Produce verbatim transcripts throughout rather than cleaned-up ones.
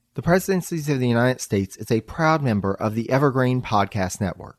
The Presidencies of the United States is a proud member of the Evergreen Podcast Network.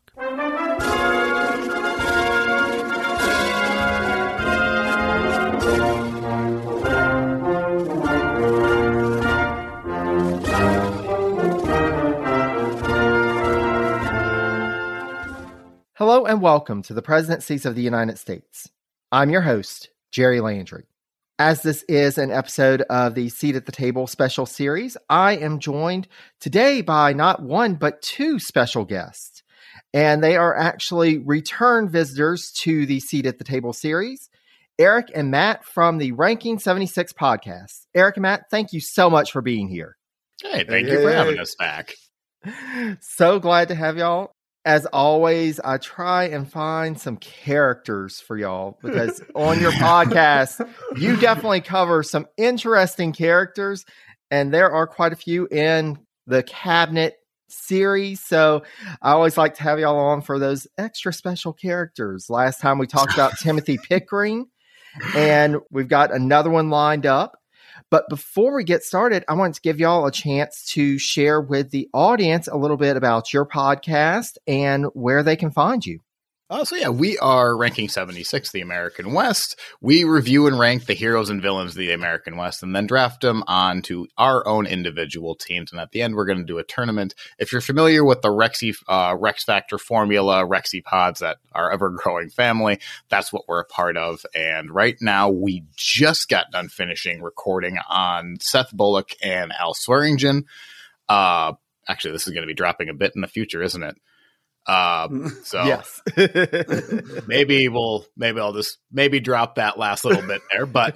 Hello and welcome to the Presidencies of the United States. I'm your host, Jerry Landry. As this is an episode of the Seat at the Table special series, I am joined today by not one, but two special guests. And they are actually return visitors to the Seat at the Table series, Eric and Matt from the Ranking seventy-six podcast. Eric and Matt, thank you so much for being here. Hey, thank you for having us back. So glad to have y'all. As always, I try and find some characters for y'all because on your podcast, you definitely cover some interesting characters, and there are quite a few in the Cabinet series. So I always like to have y'all on for those extra special characters. Last time we talked about Timothy Pickering, and we've got another one lined up. But before we get started, I want to give y'all a chance to share with the audience a little bit about your podcast and where they can find you. Oh, so yeah, we are Ranking seventy-six, the American West. We review and rank the heroes and villains of the American West and then draft them onto our own individual teams. And at the end, we're going to do a tournament. If you're familiar with the Rexy, uh, Rex Factor formula, Rexy pods that are ever-growing family, that's what we're a part of. And right now, we just got done finishing recording on Seth Bullock and Al Swearingen. Uh, actually, this is going to be dropping a bit in the future, isn't it? Uh, so yes, maybe we'll, maybe I'll just maybe drop that last little bit there, but,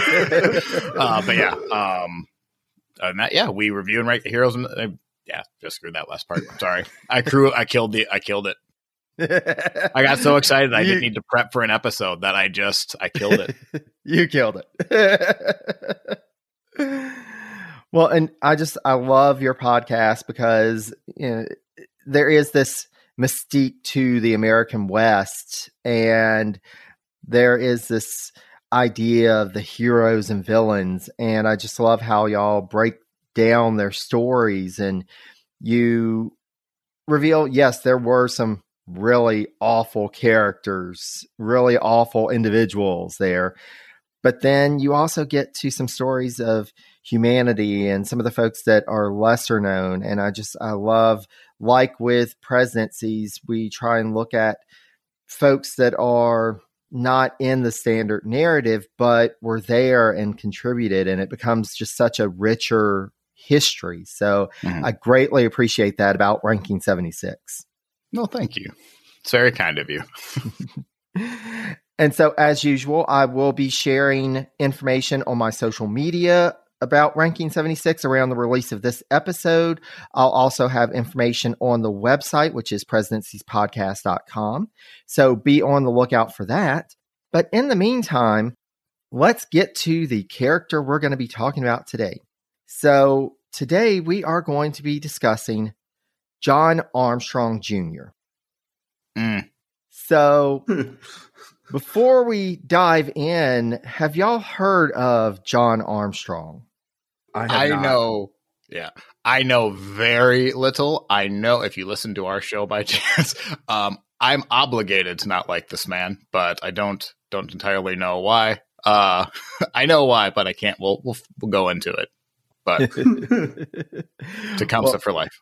uh, but yeah, um, and that, yeah, we review and rank the heroes. And, uh, yeah, just screwed that last part. I'm sorry. I crew, I killed the, I killed it. I got so excited. I you, didn't need to prep for an episode that I just, I killed it. You killed it. Well, and I just, I love your podcast because, you know, there is this mystique to the American West, and there is this idea of the heroes and villains, and I just love how y'all break down their stories, and you reveal, yes, there were some really awful characters, really awful individuals there, but then you also get to some stories of humanity and some of the folks that are lesser known. And I just, I love, like with presidencies, we try and look at folks that are not in the standard narrative, but were there and contributed. And it becomes just such a richer history. So mm-hmm. I greatly appreciate that about Ranking seventy-six. No, thank you. It's very kind of you. And so, as usual, I will be sharing information on my social media about Ranking seventy-six around the release of this episode. I'll also have information on the website, which is presidencies podcast dot com. So be on the lookout for that. But in the meantime, let's get to the character we're going to be talking about today. So today we are going to be discussing John Armstrong Junior Mm. So before we dive in, have y'all heard of John Armstrong? I, I know. Yeah. I know very little. I know if you listen to our show by chance, um, I'm obligated to not like this man, but I don't don't entirely know why. Uh, I know why, but I can't. We'll we'll, we'll go into it. But Tecumseh well, for life.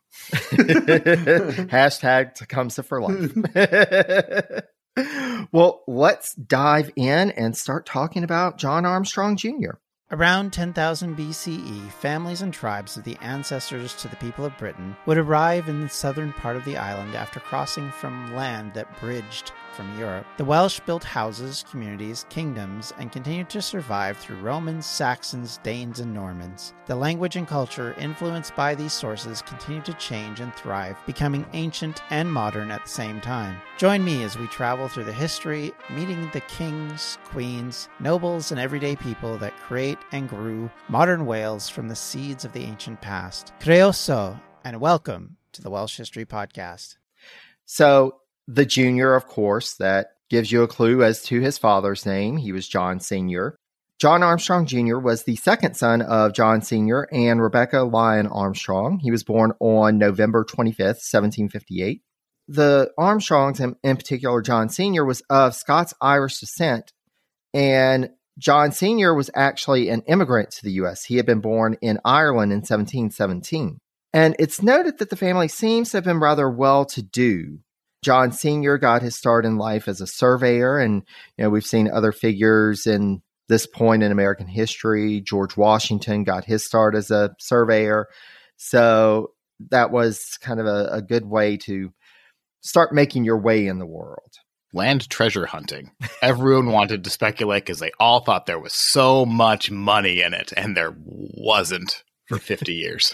Hashtag Tecumseh for life. Well, let's dive in and start talking about John Armstrong Junior Around ten thousand B C E, families and tribes of the ancestors to the people of Britain would arrive in the southern part of the island after crossing from land that bridged from Europe. The Welsh built houses, communities, kingdoms, and continued to survive through Romans, Saxons, Danes, and Normans. The language and culture influenced by these sources continued to change and thrive, becoming ancient and modern at the same time. Join me as we travel through the history, meeting the kings, queens, nobles, and everyday people that create and grew modern Wales from the seeds of the ancient past. Croeso, and welcome to the Welsh History Podcast. So, the Junior, of course, that gives you a clue as to his father's name. He was John Senior John Armstrong Junior was the second son of John Senior and Rebecca Lyon Armstrong. He was born on November twenty-fifth, seventeen fifty-eight. The Armstrongs, and in particular John Senior, was of Scots-Irish descent, and John Senior was actually an immigrant to the U S. He had been born in Ireland in seventeen seventeen. And it's noted that the family seems to have been rather well-to-do. John Senior got his start in life as a surveyor, and you know we've seen other figures in this point in American history. George Washington got his start as a surveyor. So that was kind of a, a good way to start making your way in the world. Land treasure hunting. Everyone wanted to speculate because they all thought there was so much money in it, and there wasn't for fifty years.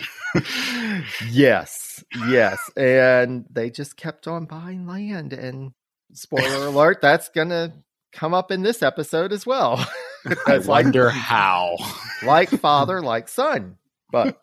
Yes, yes. And they just kept on buying land. And spoiler alert, that's going to come up in this episode as well. I wonder like, how. Like father, like son. But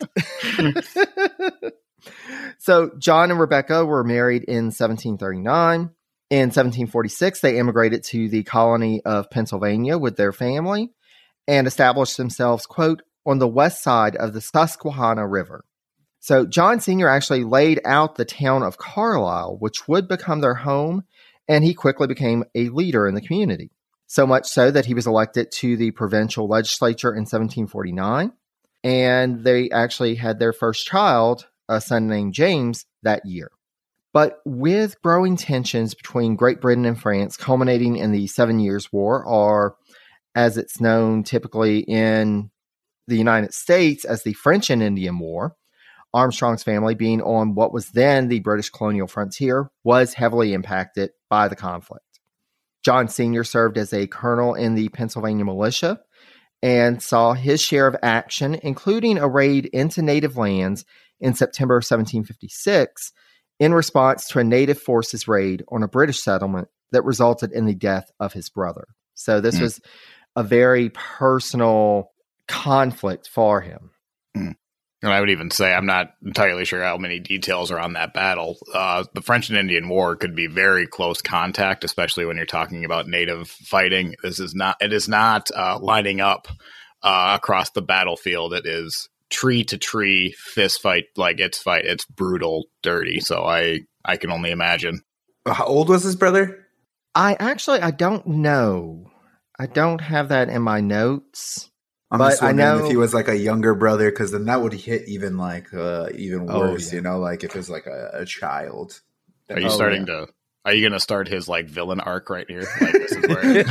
so John and Rebecca were married in seventeen thirty-nine. In seventeen forty-six, they immigrated to the colony of Pennsylvania with their family and established themselves, quote, on the west side of the Susquehanna River. So John Senior actually laid out the town of Carlisle, which would become their home, and he quickly became a leader in the community. So much so that he was elected to the provincial legislature in seventeen forty-nine, and they actually had their first child, a son named James, that year. But with growing tensions between Great Britain and France culminating in the Seven Years' War, or as it's known typically in the United States as the French and Indian War, Armstrong's family, being on what was then the British colonial frontier, was heavily impacted by the conflict. John Senior served as a colonel in the Pennsylvania militia and saw his share of action, including a raid into native lands in September of seventeen fifty-six, in response to a native forces raid on a British settlement that resulted in the death of his brother. So this mm. was a very personal conflict for him. Mm. And I would even say, I'm not entirely sure how many details are on that battle. Uh, the French and Indian War could be very close contact, especially when you're talking about native fighting. This is not, it is not uh, lining up uh, across the battlefield. It is tree to tree, fist fight, like it's fight. It's brutal, dirty. So I, I can only imagine. How old was his brother? I actually, I don't know. I don't have that in my notes. I'm but just wondering I know if he was like a younger brother, because then that would hit even like uh, even worse, oh, yeah. you know, like if it was like a, a child. Are you oh, starting yeah. to? Are you going to start his like villain arc right here? Like this is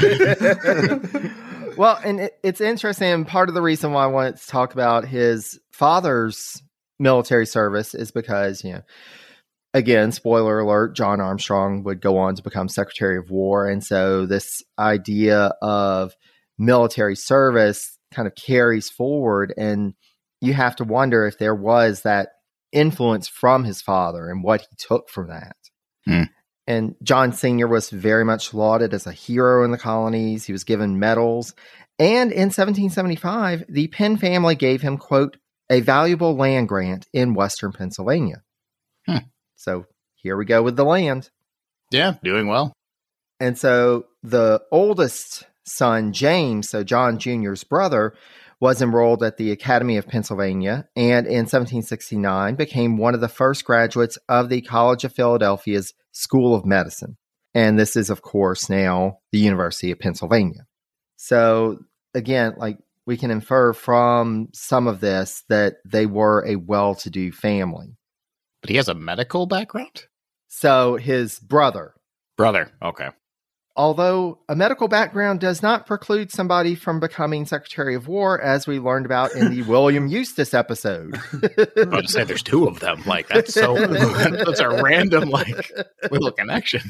where. Well, and it, it's interesting. And part of the reason why I wanted to talk about his father's military service is because, you know, again, spoiler alert, John Armstrong would go on to become Secretary of War, and so this idea of military service kind of carries forward, and you have to wonder if there was that influence from his father and what he took from that. Hmm. And John Senior was very much lauded as a hero in the colonies. He was given medals, and in seventeen seventy-five, the Penn family gave him, quote, a valuable land grant in western Pennsylvania. Hmm. So here we go with the land. Yeah, doing well. And so the oldest son, James, so John Junior's brother, was enrolled at the Academy of Pennsylvania, and in seventeen sixty-nine became one of the first graduates of the College of Philadelphia's School of Medicine. And this is, of course, now the University of Pennsylvania. So again, like we can infer from some of this that they were a well-to-do family. But he has a medical background? So his brother. Brother, okay. Although a medical background does not preclude somebody from becoming Secretary of War, as we learned about in the William Eustace episode. I was about to say there's two of them. Like that's so that's a random like little connection.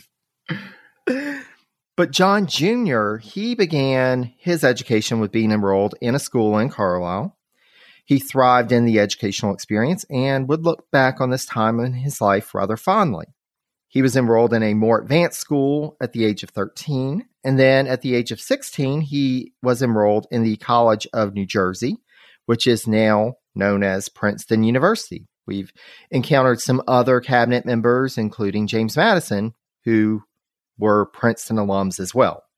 But John Junior, he began his education with being enrolled in a school in Carlisle. He thrived in the educational experience and would look back on this time in his life rather fondly. He was enrolled in a more advanced school at the age of thirteen, and then at the age of sixteen, he was enrolled in the College of New Jersey, which is now known as Princeton University. We've encountered some other cabinet members, including James Madison, who were Princeton alums as well.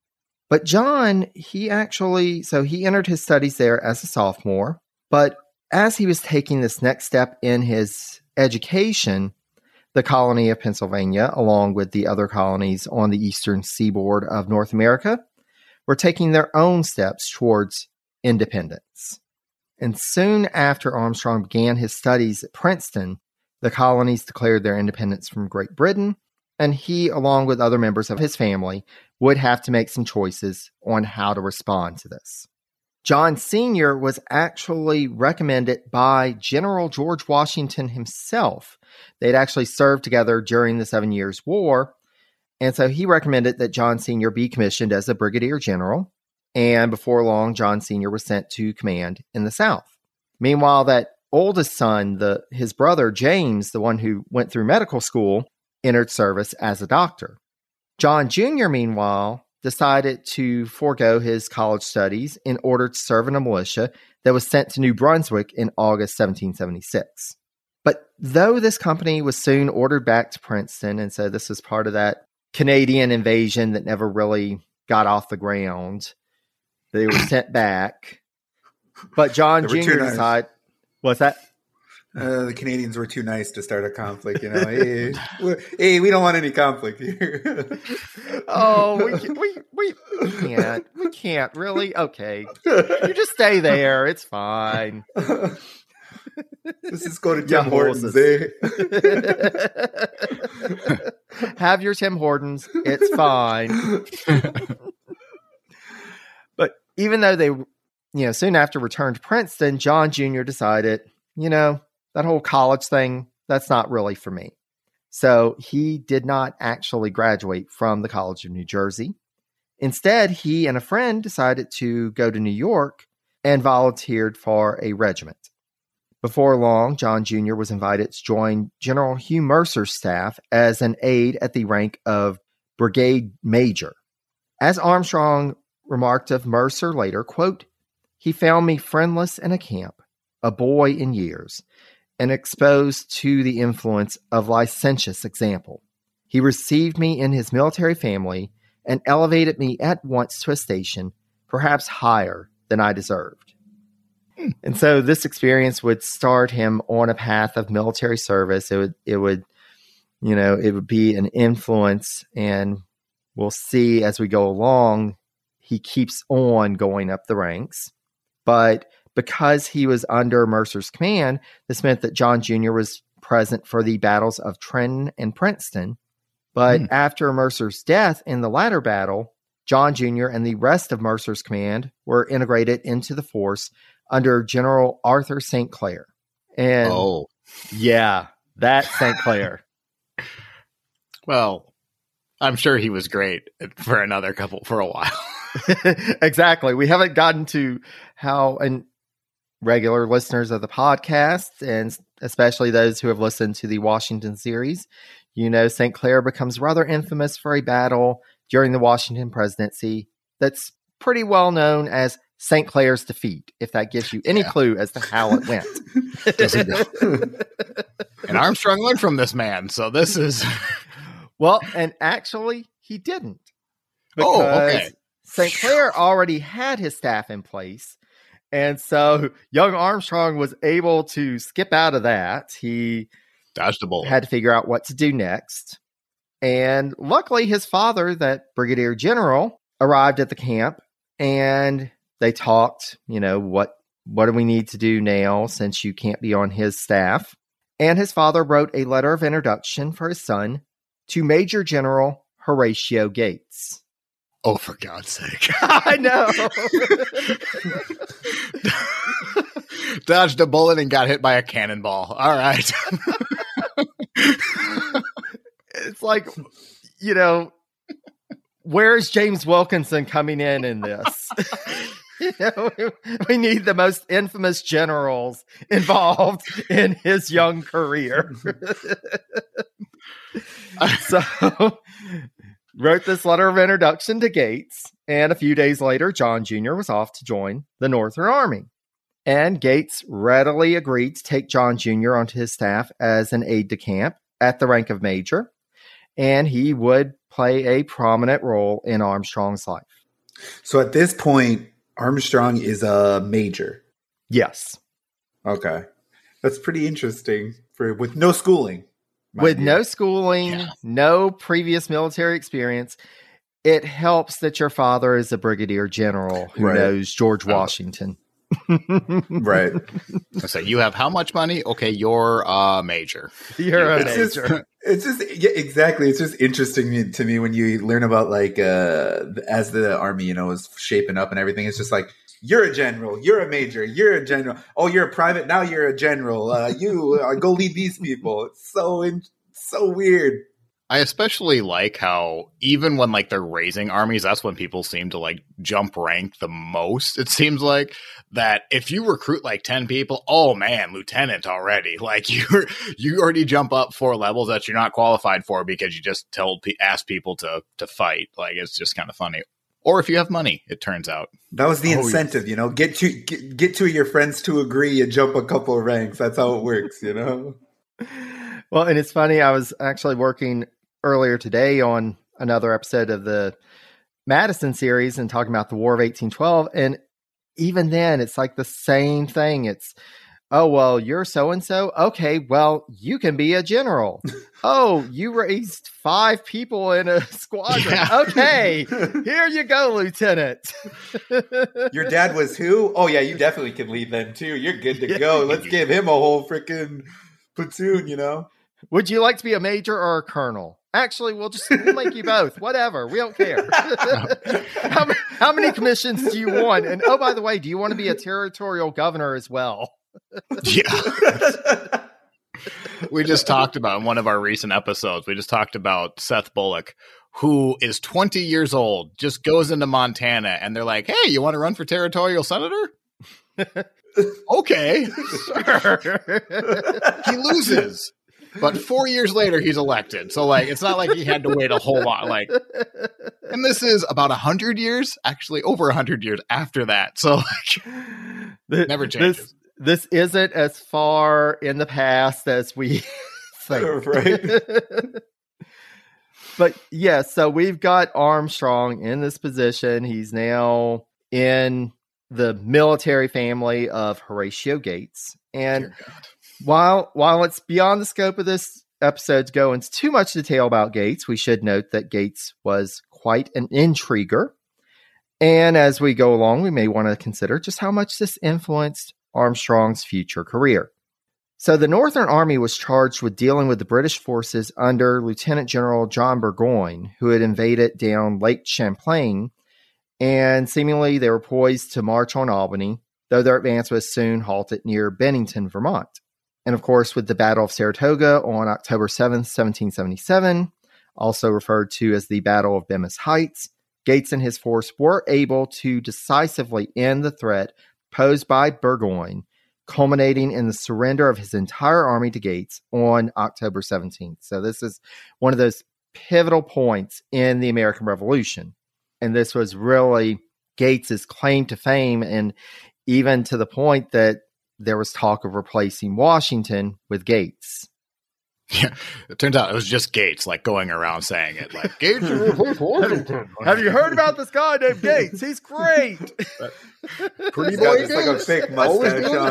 But John, he actually, so he entered his studies there as a sophomore, but as he was taking this next step in his education, the colony of Pennsylvania, along with the other colonies on the eastern seaboard of North America, were taking their own steps towards independence. And soon after Armstrong began his studies at Princeton, the colonies declared their independence from Great Britain, and he, along with other members of his family, would have to make some choices on how to respond to this. John Senior was actually recommended by General George Washington himself. They'd actually served together during the Seven Years' War, and so he recommended that John Senior be commissioned as a brigadier general, and before long, John Senior was sent to command in the South. Meanwhile, that oldest son, the his brother James, the one who went through medical school, entered service as a doctor. John Junior, meanwhile, decided to forego his college studies in order to serve in a militia that was sent to New Brunswick in August seventeen seventy-six. But though this company was soon ordered back to Princeton, and so this was part of that Canadian invasion that never really got off the ground, they were sent back. But John Junior nice. decided, what's that? Uh, the Canadians were too nice to start a conflict, you know. hey, hey, we don't want any conflict here. oh, we, we we we can't. We can't really. Okay, you just stay there. It's fine. Let's just go to Tim Yeah, Hortons. Eh? Have your Tim Hortons. It's fine. But even though they, you know, soon after returned to Princeton, John Junior decided, you know, that whole college thing, that's not really for me. So he did not actually graduate from the College of New Jersey. Instead, he and a friend decided to go to New York and volunteered for a regiment. Before long, John Junior was invited to join General Hugh Mercer's staff as an aide at the rank of brigade major. As Armstrong remarked of Mercer later, quote, "He found me friendless in a camp, a boy in years, and exposed to the influence of licentious example. He received me in his military family and elevated me at once to a station perhaps higher than I deserved." Hmm. And so this experience would start him on a path of military service. It would, it would, you know, it would be an influence, and we'll see as we go along, he keeps on going up the ranks. But because he was under Mercer's command, this meant that John Junior was present for the battles of Trenton and Princeton. But mm. after Mercer's death in the latter battle, John Junior and the rest of Mercer's command were integrated into the force under General Arthur Saint Clair. And oh, yeah, that Saint Clair. Well, I'm sure he was great for another couple for a while. Exactly. We haven't gotten to how, and regular listeners of the podcast, and especially those who have listened to the Washington series, you know, Saint Clair becomes rather infamous for a battle during the Washington presidency that's pretty well known as Saint Clair's defeat, if that gives you any yeah. clue as to how it went. And Armstrong learned from this man, so this is... Well, and actually, he didn't. Oh, okay. Saint Clair already had his staff in place, and so young Armstrong was able to skip out of that. He dodged the bullet. Had to figure out what to do next. And luckily, his father, that brigadier general, arrived at the camp, and they talked, you know, what, what do we need to do now since you can't be on his staff? And his father wrote a letter of introduction for his son to Major General Horatio Gates. Oh, for God's sake. I know. Dodged a bullet and got hit by a cannonball. All right. It's like, you know, where's James Wilkinson coming in in this? You know, we need the most infamous generals involved in his young career. So, wrote this letter of introduction to Gates, and a few days later, John Junior was off to join the Northern Army. And Gates readily agreed to take John Junior onto his staff as an aide-de-camp at the rank of major, and he would play a prominent role in Armstrong's life. So at this point, Armstrong is a major. Yes. Okay. That's pretty interesting for with no schooling. With you. no schooling, Yeah. no previous military experience, it helps that your father is a brigadier general who Right. knows George Oh. Washington. Right. So you have how much money? Okay, you're a major. You're a It's just, major. it's just yeah, exactly. It's just interesting to me when you learn about like uh as the army, you know, is shaping up and everything. It's just like you're a general, you're a major, you're a general. Oh, you're a private. Now you're a general. Uh, you uh, go lead these people. It's so in, so weird. I especially like how even when like they're raising armies, that's when people seem to like jump rank the most. It seems like that if you recruit like ten people, oh man, lieutenant already. Like you you already jump up four levels that you're not qualified for because you just told ask people to to fight. Like it's just kind of funny. Or if you have money, it turns out. That was the Oh, incentive, yes. you know. Get to get, get two of your friends to agree and jump a couple of ranks. That's how it works, you know. Well, and it's funny, I was actually working earlier today on another episode of the Madison series and talking about the War of eighteen twelve. And even then, it's like the same thing. It's, oh, well, you're so-and-so. Okay, well, you can be a general. Oh, you raised five people in a squadron. Yeah. Okay, here you go, Lieutenant. Your dad was who? Oh yeah, you definitely can lead them too. You're good to go. Let's give him a whole freaking platoon, you know. Would you like to be a major or a colonel? Actually, we'll just we'll make you both. Whatever. We don't care. how, ma- how many commissions do you want? And oh, by the way, do you want to be a territorial governor as well? Yeah. We just talked about in one of our recent episodes, we just talked about Seth Bullock, who is twenty years old, just goes into Montana and they're like, hey, you want to run for territorial senator? Okay. Sure. He loses. But four years later, he's elected. So, like, it's not like he had to wait a whole lot. Like, and this is about a hundred years, actually over a hundred years after that. So, like, Th- never changes. This, this isn't as far in the past as we think. Right. But yeah, so we've got Armstrong in this position. He's now in the military family of Horatio Gates. And Dear God. While while it's beyond the scope of this episode to go into too much detail about Gates, we should note that Gates was quite an intriguer. And as we go along, we may want to consider just how much this influenced Armstrong's future career. So the Northern Army was charged with dealing with the British forces under Lieutenant General John Burgoyne, who had invaded down Lake Champlain, and seemingly they were poised to march on Albany, though their advance was soon halted near Bennington, Vermont. And of course, with the Battle of Saratoga on October seventh, seventeen seventy-seven, also referred to as the Battle of Bemis Heights, Gates and his force were able to decisively end the threat posed by Burgoyne, culminating in the surrender of his entire army to Gates on October seventeenth. So this is one of those pivotal points in the American Revolution. And this was really Gates's claim to fame, and even to the point that there was talk of replacing Washington with Gates. Yeah, it turns out it was just Gates, like going around saying it, like Gates. Washington. Have you heard about this guy named Gates? He's great. Pretty He's boy got just like a Gates. fake Always mustache doing on.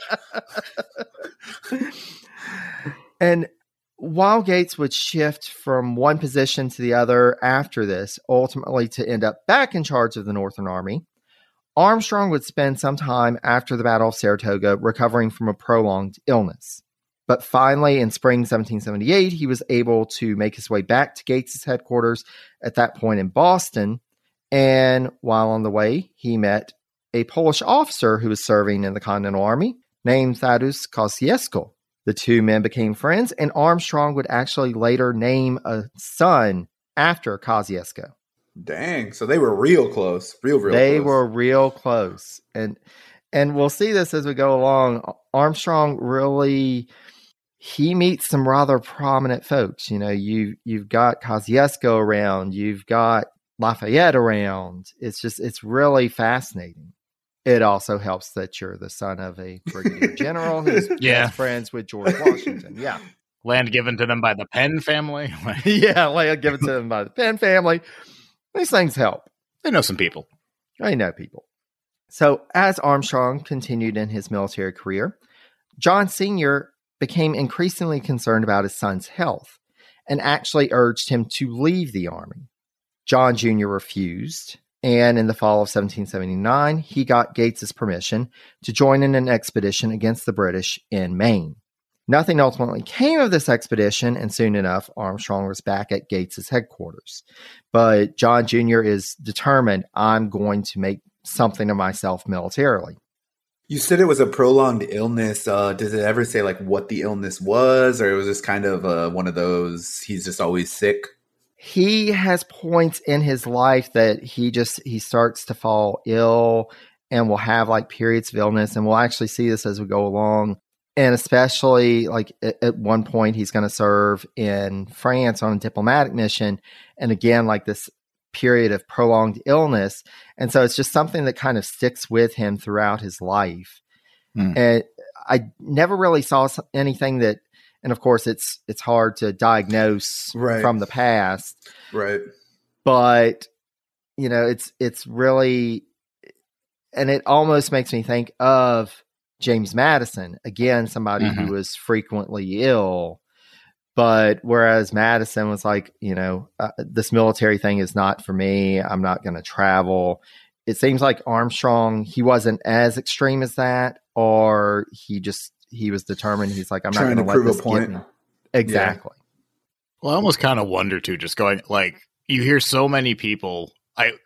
the job. And while Gates would shift from one position to the other after this, ultimately to end up back in charge of the Northern Army, Armstrong would spend some time after the Battle of Saratoga recovering from a prolonged illness. But finally, in spring seventeen seventy-eight, he was able to make his way back to Gates's headquarters at that point in Boston. And while on the way, he met a Polish officer who was serving in the Continental Army named Tadeusz Kościuszko. The two men became friends, and Armstrong would actually later name a son after Kościuszko. Dang. So they were real close. Real, real They close. were real close. And and we'll see this as we go along. Armstrong really, he meets some rather prominent folks. You know, you, you've got Kościuszko around. You've got Lafayette around. It's just, it's really fascinating. It also helps that you're the son of a brigadier general who's Yeah. best friends with George Washington. Yeah. Land given to them by the Penn family. Like, Yeah, like I'll give it to them by the Penn family. These things help. they know some people. I know people. So as Armstrong continued in his military career, John Senior became increasingly concerned about his son's health and actually urged him to leave the Army. John Junior refused, and in the fall of seventeen seventy-nine, he got Gates's permission to join in an expedition against the British in Maine. Nothing ultimately came of this expedition, and soon enough, Armstrong was back at Gates's headquarters. But John Junior is determined, I'm going to make something of myself militarily. You said it was a prolonged illness. Uh, does it ever say like what the illness was, or it was just kind of uh, one of those, he's just always sick? He has points in his life that he just, he starts to fall ill and will have like periods of illness. And we'll actually see this as we go along. And especially like at, at one point, he's going to serve in France on a diplomatic mission. And again, like this period of prolonged illness. And so it's just something that kind of sticks with him throughout his life. Mm. And I never really saw anything that, and of course it's, it's hard to diagnose right. from the past. Right. But, you know, it's, it's really, and it almost makes me think of James Madison, again, somebody mm-hmm. who was frequently ill. But whereas Madison was like, you know, uh, this military thing is not for me. I'm not going to travel. It seems like Armstrong, he wasn't as extreme as that, or he just, he was determined. He's like, I'm not going to let this get me. Exactly. Yeah. Well, I almost kind of wonder too, just going like, you hear so many people, I,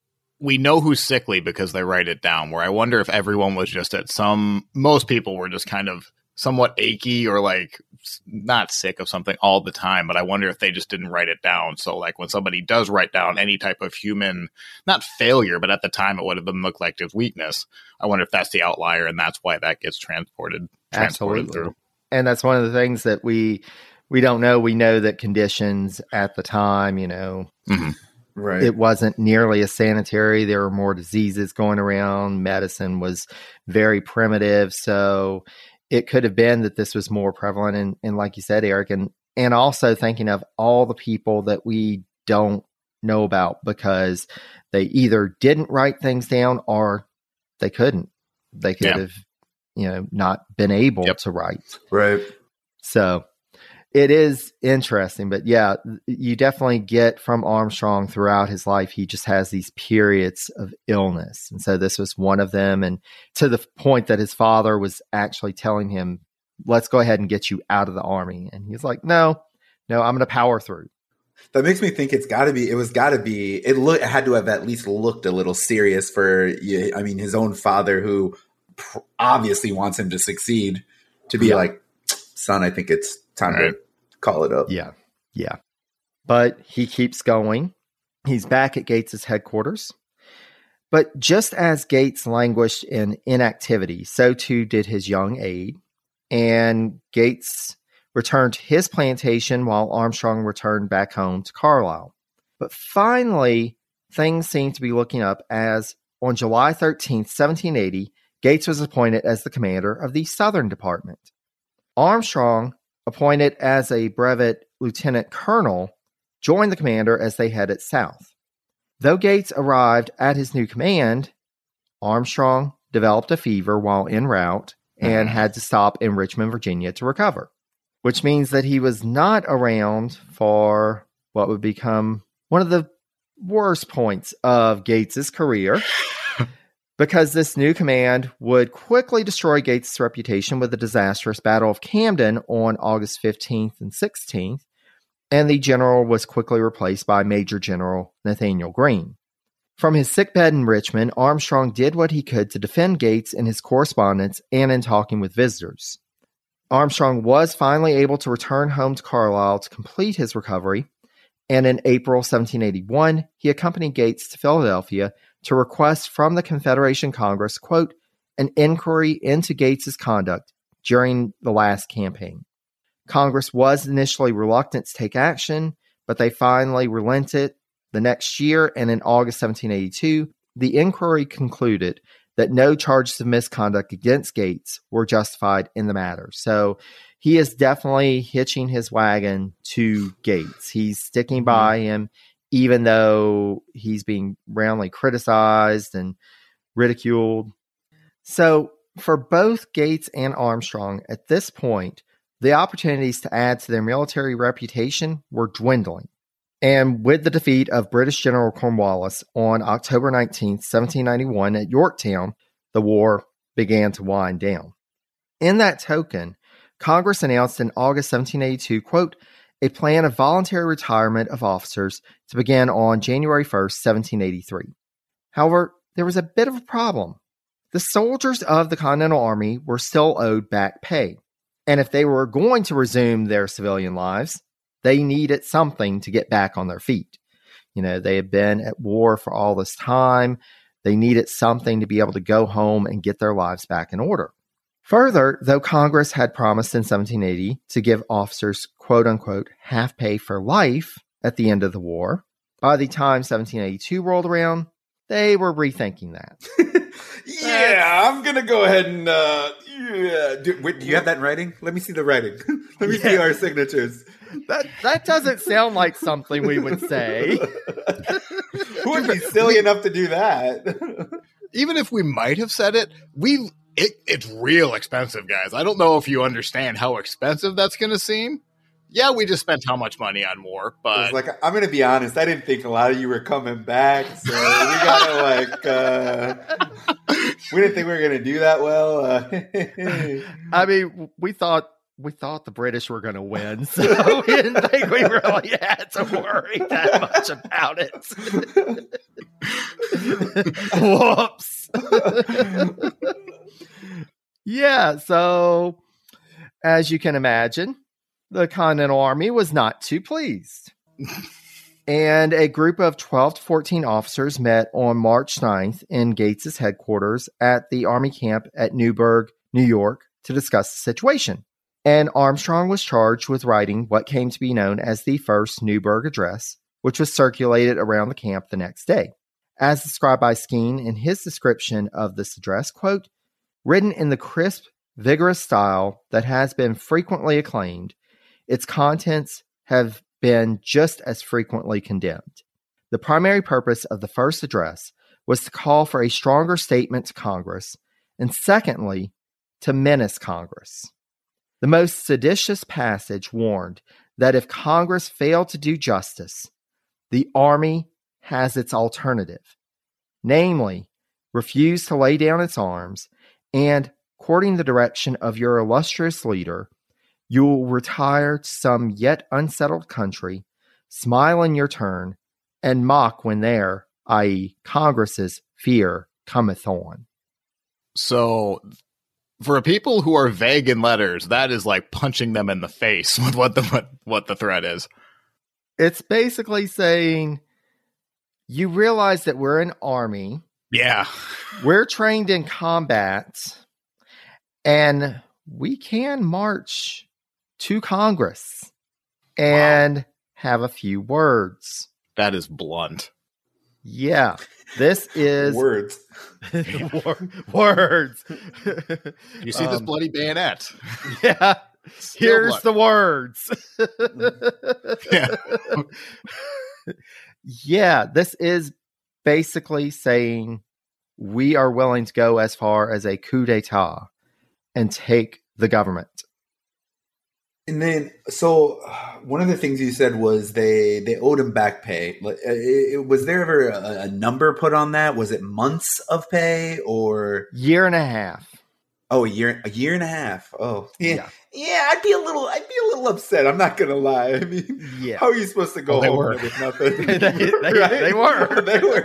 we know who's sickly because they write it down, where I wonder if everyone was just at some, most people were just kind of somewhat achy or like not sick of something all the time, but I wonder if they just didn't write it down. So like when somebody does write down any type of human, not failure, but at the time it would have been looked like as weakness. I wonder if that's the outlier and that's why that gets transported, transported Absolutely. through. And that's one of the things that we, we don't know. We know that conditions at the time, you know, mm-hmm. right. it wasn't nearly as sanitary. There were more diseases going around. Medicine was very primitive. So it could have been that this was more prevalent. And, and like you said, Eric, and, and also thinking of all the people that we don't know about because they either didn't write things down or they couldn't. They could yeah. have, you know, not been able yep. to write. Right. So it is interesting, but yeah, you definitely get from Armstrong throughout his life, he just has these periods of illness. And so this was one of them. And to the point that his father was actually telling him, let's go ahead and get you out of the Army. And he's like, no, no, I'm going to power through. That makes me think it's got to be, it was got to be, it, look, it had to have at least looked a little serious for, I mean, his own father who obviously wants him to succeed to be yeah. like, son, I think it's time right. to call it up. Yeah. Yeah. But he keeps going. He's back at Gates's headquarters. But just as Gates languished in inactivity, so too did his young aide. And Gates returned to his plantation while Armstrong returned back home to Carlisle. But finally, things seem to be looking up as on July thirteenth, seventeen eighty, Gates was appointed as the commander of the Southern Department. Armstrong, appointed as a brevet lieutenant colonel, joined the commander as they headed south. Though Gates arrived at his new command, Armstrong developed a fever while en route and had to stop in Richmond, Virginia to recover, which means that he was not around for what would become one of the worst points of Gates's career. Because this new command would quickly destroy Gates' reputation with the disastrous Battle of Camden on August fifteenth and sixteenth, and the general was quickly replaced by Major General Nathaniel Greene. From his sickbed in Richmond, Armstrong did what he could to defend Gates in his correspondence and in talking with visitors. Armstrong was finally able to return home to Carlisle to complete his recovery, and in April seventeen eighty-one, he accompanied Gates to Philadelphia to request from the Confederation Congress, quote, an inquiry into Gates's conduct during the last campaign. Congress was initially reluctant to take action, but they finally relented the next year, and in August seventeen eighty-two, the inquiry concluded that no charges of misconduct against Gates were justified in the matter. So he is definitely hitching his wagon to Gates. He's sticking by him even though he's being roundly criticized and ridiculed. So for both Gates and Armstrong, at this point, the opportunities to add to their military reputation were dwindling. And with the defeat of British General Cornwallis on October nineteenth, seventeen ninety-one at Yorktown, the war began to wind down. In that token, Congress announced in August seventeen eighty-two, quote, a plan of voluntary retirement of officers to begin on January first, seventeen eighty-three. However, there was a bit of a problem. The soldiers of the Continental Army were still owed back pay, and if they were going to resume their civilian lives, they needed something to get back on their feet. You know, they had been at war for all this time. They needed something to be able to go home and get their lives back in order. Further, though Congress had promised in seventeen eighty to give officers quote-unquote half pay for life at the end of the war, by the time seventeen eighty-two rolled around, they were rethinking that. Yeah, I'm going to go ahead and, uh, yeah. Do, wait, do you have that in writing? Let me see the writing. Let me yeah. see our signatures. That that doesn't sound like something we would say. Who would be silly enough to do that? Even if we might have said it, we it, it's real expensive, guys. I don't know if you understand how expensive that's going to seem. Yeah, we just spent how much money on war, but like I'm going to be honest, I didn't think a lot of you were coming back, so we gotta like uh, we didn't think we were going to do that well. Uh, I mean, we thought. We thought the British were going to win, so we didn't think we really had to worry that much about it. Whoops. Yeah, so as you can imagine, the Continental Army was not too pleased. And a group of twelve to fourteen officers met on March ninth in Gates's headquarters at the Army camp at Newburgh, New York, to discuss the situation. And Armstrong was charged with writing what came to be known as the First Newburgh Address, which was circulated around the camp the next day. As described by Skene in his description of this address, quote, written in the crisp, vigorous style that has been frequently acclaimed, its contents have been just as frequently condemned. The primary purpose of the first address was to call for a stronger statement to Congress, and secondly, to menace Congress. The most seditious passage warned that if Congress failed to do justice, the Army has its alternative, namely, refuse to lay down its arms, and, courting the direction of your illustrious leader, you will retire to some yet unsettled country, smile in your turn, and mock when there, that is, Congress's fear cometh on. So, for people who are vague in letters, that is like punching them in the face with what the what, what the threat is. It's basically saying, you realize that we're an army. Yeah. We're trained in combat, and we can march to Congress and wow. have a few words. That is blunt. Yeah. This is words. words. You see um, this bloody bayonet. Yeah. Still Here's blood. The words. Yeah. Yeah. This is basically saying we are willing to go as far as a coup d'etat and take the government. And then, so one of the things you said was they, they owed him back pay. Was there ever a, a number put on that? Was it months of pay or year and a half? Oh, a year, a year and a half. Oh, yeah, yeah. yeah I'd be a little, I'd be a little upset. I'm not gonna lie. I mean, yeah. How are you supposed to go oh, they home were. with nothing? they, they, right? they were.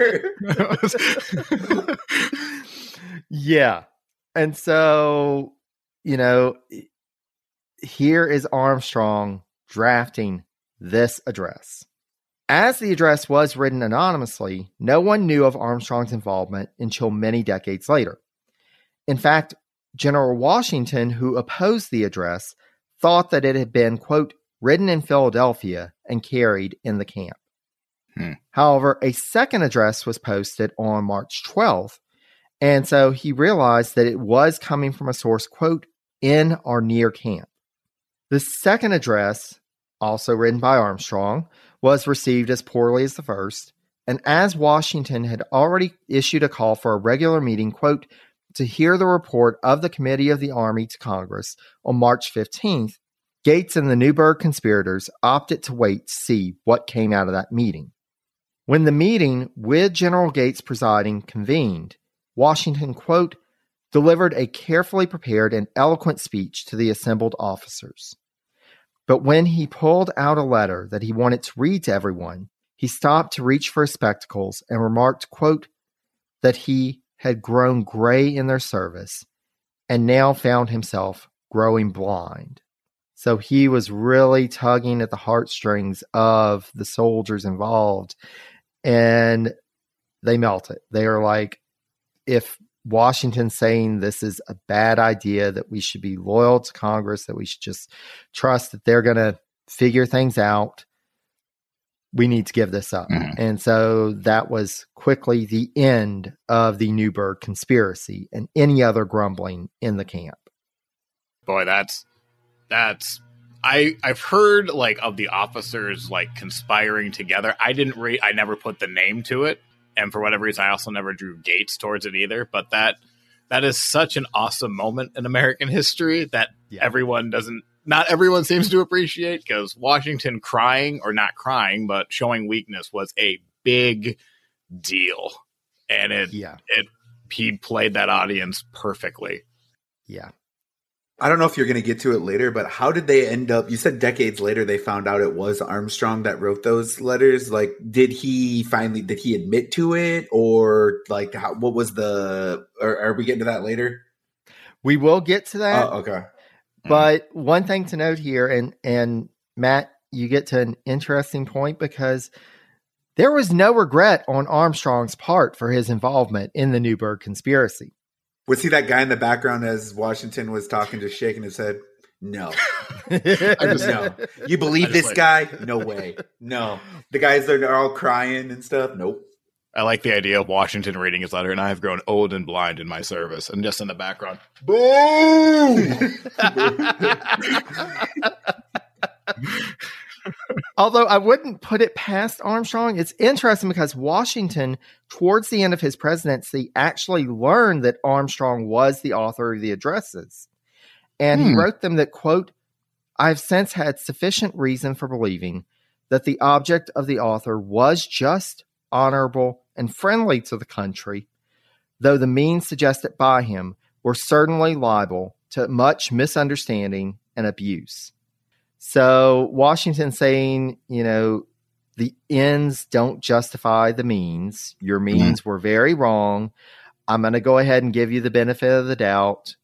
They were. Yeah, and so you know. Here is Armstrong drafting this address. As the address was written anonymously, no one knew of Armstrong's involvement until many decades later. In fact, General Washington, who opposed the address, thought that it had been, quote, written in Philadelphia and carried in the camp. Hmm. However, a second address was posted on March twelfth, and so he realized that it was coming from a source, quote, in or near camp. The second address also written by Armstrong, was received as poorly as the first. And as Washington had already issued a call for a regular meeting, quote, to hear the report of the Committee of the Army to Congress on March fifteenth, Gates and the Newburgh conspirators opted to wait to see what came out of that meeting. When the meeting, with General Gates presiding, convened, Washington, quote, delivered a carefully prepared and eloquent speech to the assembled officers. But when he pulled out a letter that he wanted to read to everyone, he stopped to reach for his spectacles and remarked, quote, that he had grown gray in their service and now found himself growing blind. So he was really tugging at the heartstrings of the soldiers involved, and they melted. They are like, if Washington's saying this is a bad idea, that we should be loyal to Congress, that we should just trust that they're going to figure things out, we need to give this up. Mm-hmm. And so that was quickly the end of the Newburgh conspiracy and any other grumbling in the camp. Boy, that's, that's, I, I've heard like of the officers like conspiring together. I didn't read, I never put the name to it. And for whatever reason, I also never drew Gates towards it either. But that, that is such an awesome moment in American history that yeah. everyone doesn't, not everyone seems to appreciate, because Washington crying, or not crying, but showing weakness was a big deal. And it, yeah. it, he played that audience perfectly. Yeah. I don't know if you're going to get to it later, but how did they end up? You said decades later they found out it was Armstrong that wrote those letters. Like, did he finally, did he admit to it, or like, how, what was the, or are we getting to that later? We will get to that. Oh, okay. But one thing to note here, and, and Matt, you get to an interesting point, because there was no regret on Armstrong's part for his involvement in the Newburgh conspiracy. Was he that guy in the background as Washington was talking, just shaking his head? No. I just no. You believe this like, guy? No way. No. The guys that are all crying and stuff? Nope. I like the idea of Washington reading his letter, and I have grown old and blind in my service. And just in the background, boom! Although I wouldn't put it past Armstrong, it's interesting because Washington, towards the end of his presidency, actually learned that Armstrong was the author of the addresses. And hmm. he wrote them that, quote, I have since had sufficient reason for believing that the object of the author was just, honorable, and friendly to the country, though the means suggested by him were certainly liable to much misunderstanding and abuse. So Washington saying, you know, the ends don't justify the means. Your means mm-hmm. were very wrong. I'm going to go ahead and give you the benefit of the doubt.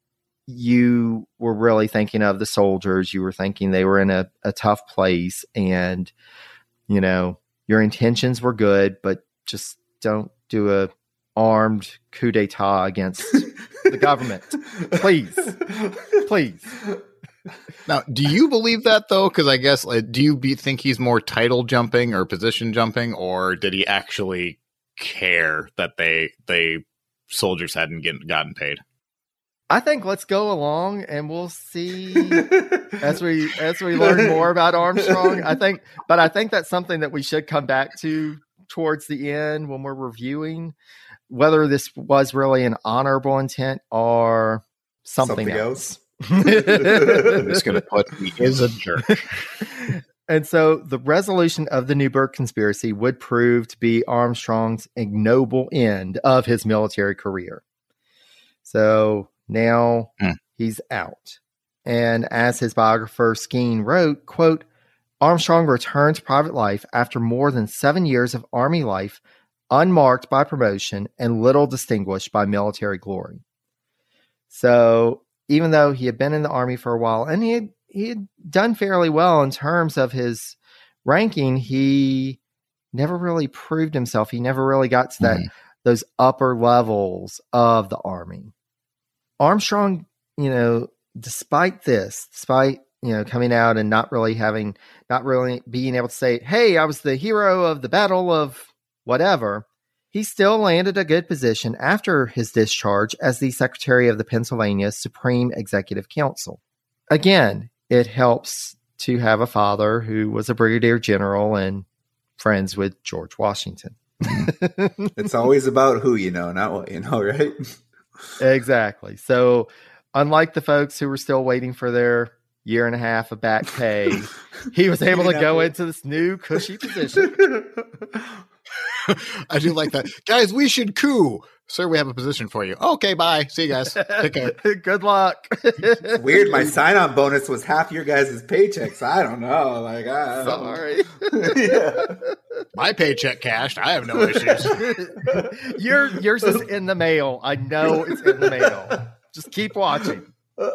You were really thinking of the soldiers. You were thinking they were in a, a tough place, and, you know, your intentions were good, but just don't do a armed coup d'etat against the government. Please. Please. Now, do you believe that, though? Because I guess, like, do you be, think he's more title jumping or position jumping, or did he actually care that they they soldiers hadn't get, gotten paid? I think let's go along and we'll see as we as we learn more about Armstrong. I think, but I think that's something that we should come back to towards the end when we're reviewing whether this was really an honorable intent or something, something else. else. I'm just going to put he is a jerk. And so the resolution of the Newburgh conspiracy would prove to be Armstrong's ignoble end of his military career. So now mm. he's out. And as his biographer Skene wrote, quote, Armstrong returned to private life after more than seven years of Army life, unmarked by promotion and little distinguished by military glory. So even though he had been in the Army for a while and he had, he had done fairly well in terms of his ranking, he never really proved himself. He never really got to that, mm. those upper levels of the Army. Armstrong, you know, despite this, despite, you know, coming out and not really having, not really being able to say, hey, I was the hero of the Battle of whatever, he still landed a good position after his discharge as the Secretary of the Pennsylvania Supreme Executive Council. Again, it helps to have a father who was a brigadier general and friends with George Washington. It's always about who you know, not what you know, right? Exactly. So unlike the folks who were still waiting for their year and a half of back pay, he was able to go into this new cushy position. I do like that. Guys, we should coup. Sir, we have a position for you. Okay, bye. See you guys. Take care. Good luck. It's weird. My sign-on bonus was half your guys' paychecks. I don't know. Like, I don't Sorry. yeah. My paycheck cashed. I have no issues. Your, yours is in the mail. I know it's in the mail. Just keep watching.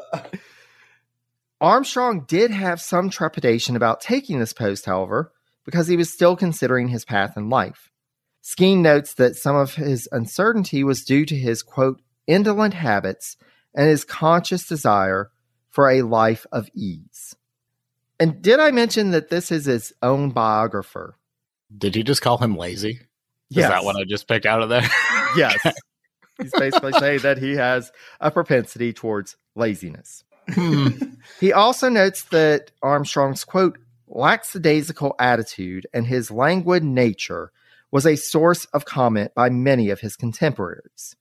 Armstrong did have some trepidation about taking this post, however, because he was still considering his path in life. Skene notes that some of his uncertainty was due to his, quote, indolent habits and his conscious desire for a life of ease. And did I mention that this is his own biographer? Did you just call him lazy? Is Yes. that what I just picked out of there? Yes. He's basically saying that he has a propensity towards laziness. Hmm. He also notes that Armstrong's, quote, lackadaisical attitude and his languid nature was a source of comment by many of his contemporaries.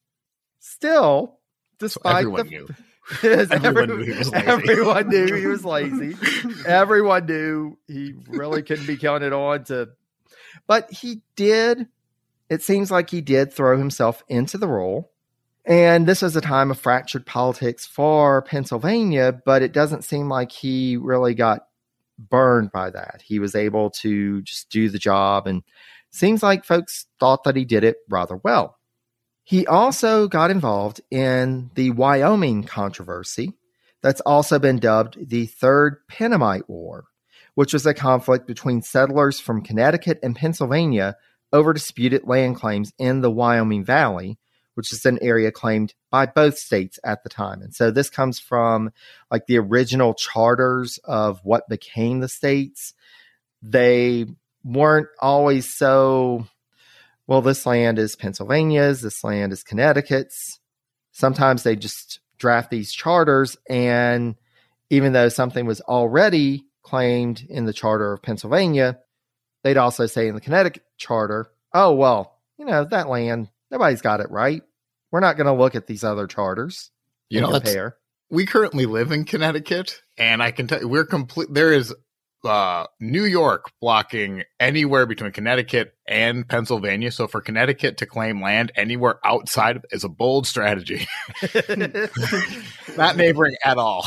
Still, despite everyone the... knew. Yes, Everyone every- knew he was lazy. Everyone knew he was lazy. Everyone knew he really couldn't be counted on to... But he did, it seems like he did throw himself into the role. And this was a time of fractured politics for Pennsylvania, but it doesn't seem like he really got burned by that. He was able to just do the job, and seems like folks thought that he did it rather well. He also got involved in the Wyoming controversy that's also been dubbed the Third Pennamite War, which was a conflict between settlers from Connecticut and Pennsylvania over disputed land claims in the Wyoming Valley, which is an area claimed by both states at the time. And so this comes from like the original charters of what became the states. They weren't always so, well, this land is Pennsylvania's, this land is Connecticut's. Sometimes they just draft these charters, and even though something was already claimed in the charter of Pennsylvania, they'd also say in the Connecticut charter, oh, well, you know, that land, nobody's got it right. We're not going to look at these other charters. You know, that's, compare. We currently live in Connecticut, and I can tell you, we're complete. There is uh, New York blocking anywhere between Connecticut and Pennsylvania. So for Connecticut to claim land anywhere outside of is a bold strategy. Not neighboring at all.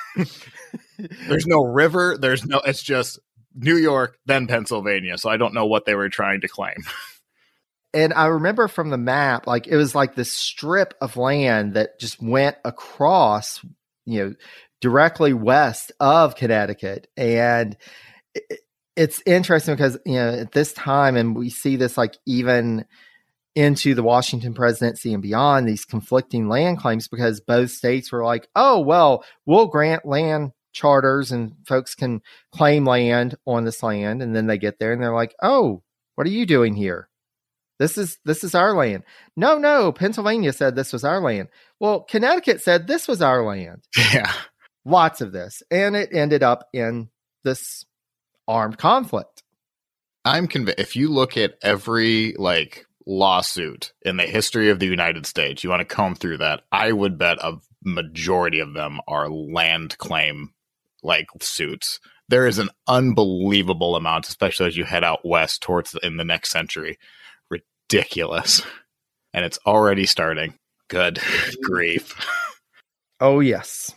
There's no river. There's no, it's just New York, then Pennsylvania. So I don't know what they were trying to claim. And I remember from the map, like it was like this strip of land that just went across, you know, directly west of Connecticut. And it, it's interesting because, you know, at this time, and we see this like even into the Washington presidency and beyond, these conflicting land claims, because both states were like, oh, well, we'll grant land charters and folks can claim land on this land. And then they get there and they're like, oh, what are you doing here? This is this is our land. No, no, Pennsylvania said this was our land. Well, Connecticut said this was our land. Yeah. Lots of this. And it ended up in this armed conflict. I'm convinced if you look at every like lawsuit in the history of the United States, you want to comb through that, I would bet a majority of them are land claim like suits. There is an unbelievable amount, especially as you head out west towards the, in the next century. Ridiculous. And it's already starting. Good grief. Oh, yes.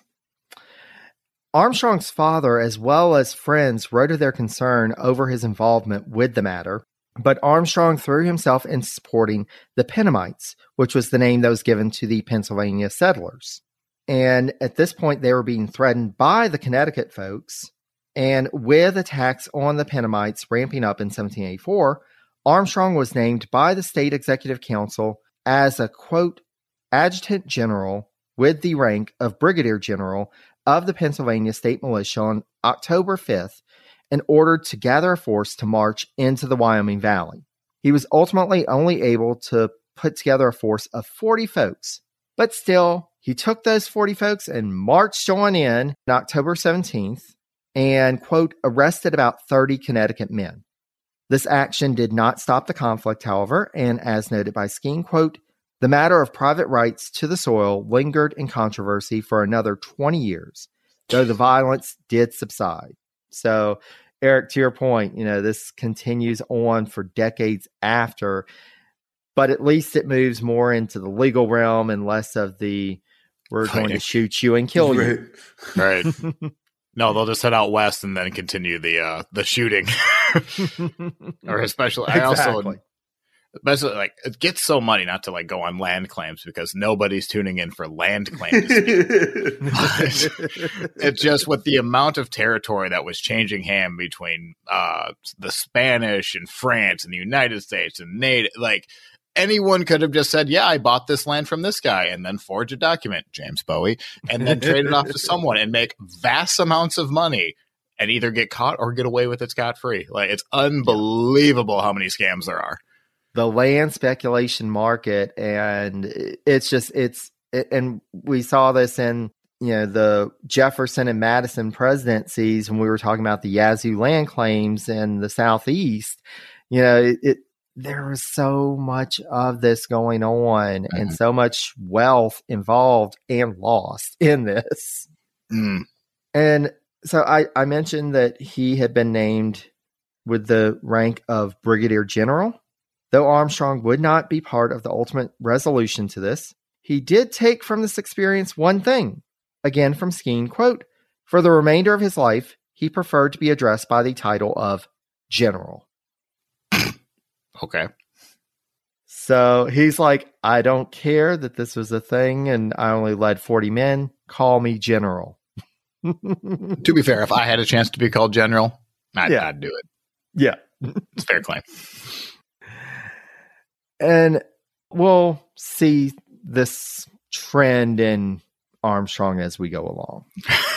Armstrong's father, as well as friends, wrote of their concern over his involvement with the matter, but Armstrong threw himself in supporting the Pennamites, which was the name that was given to the Pennsylvania settlers. And at this point, they were being threatened by the Connecticut folks, and with attacks on the Pennamites ramping up in seventeen eighty-four, Armstrong was named by the state executive council as a, quote, adjutant general with the rank of brigadier general of the Pennsylvania State Militia on October fifth and ordered to gather a force to march into the Wyoming Valley. He was ultimately only able to put together a force of forty folks, but still, he took those forty folks and marched on in on October seventeenth, and, quote, arrested about thirty Connecticut men. This action did not stop the conflict, however, and as noted by Skeen, quote, the matter of private rights to the soil lingered in controversy for another twenty years, though the violence did subside. So, Eric, to your point, you know, this continues on for decades after, but at least it moves more into the legal realm and less of the, we're going to shoot you and kill you. Right. No, they'll just head out west and then continue the uh, the shooting. Or especially, I Exactly. also, especially like it gets so money not to like go on land claims because nobody's tuning in for land claims. It's just with the amount of territory that was changing hand between uh, the Spanish and France and the United States and NATO, like anyone could have just said, yeah, I bought this land from this guy and then forge a document, James Bowie, and then trade it off to someone and make vast amounts of money and either get caught or get away with it scot-free. Like, it's unbelievable how many scams there are. The land speculation market, and it's just, it's, and we saw this in, you know, the Jefferson and Madison presidencies when we were talking about the Yazoo land claims in the Southeast. You know, it, it there was so much of this going on mm-hmm. and so much wealth involved and lost in this. Mm. And so I, I mentioned that he had been named with the rank of brigadier general. Though Armstrong would not be part of the ultimate resolution to this, he did take from this experience one thing. Again from Skeen, quote, for the remainder of his life, he preferred to be addressed by the title of general. Okay. So he's like, I don't care that this was a thing and I only led forty men. Call me general. To be fair, if I had a chance to be called general, I'd, Yeah. I'd do it. Yeah. It's a fair claim. And we'll see this trend in Armstrong as we go along.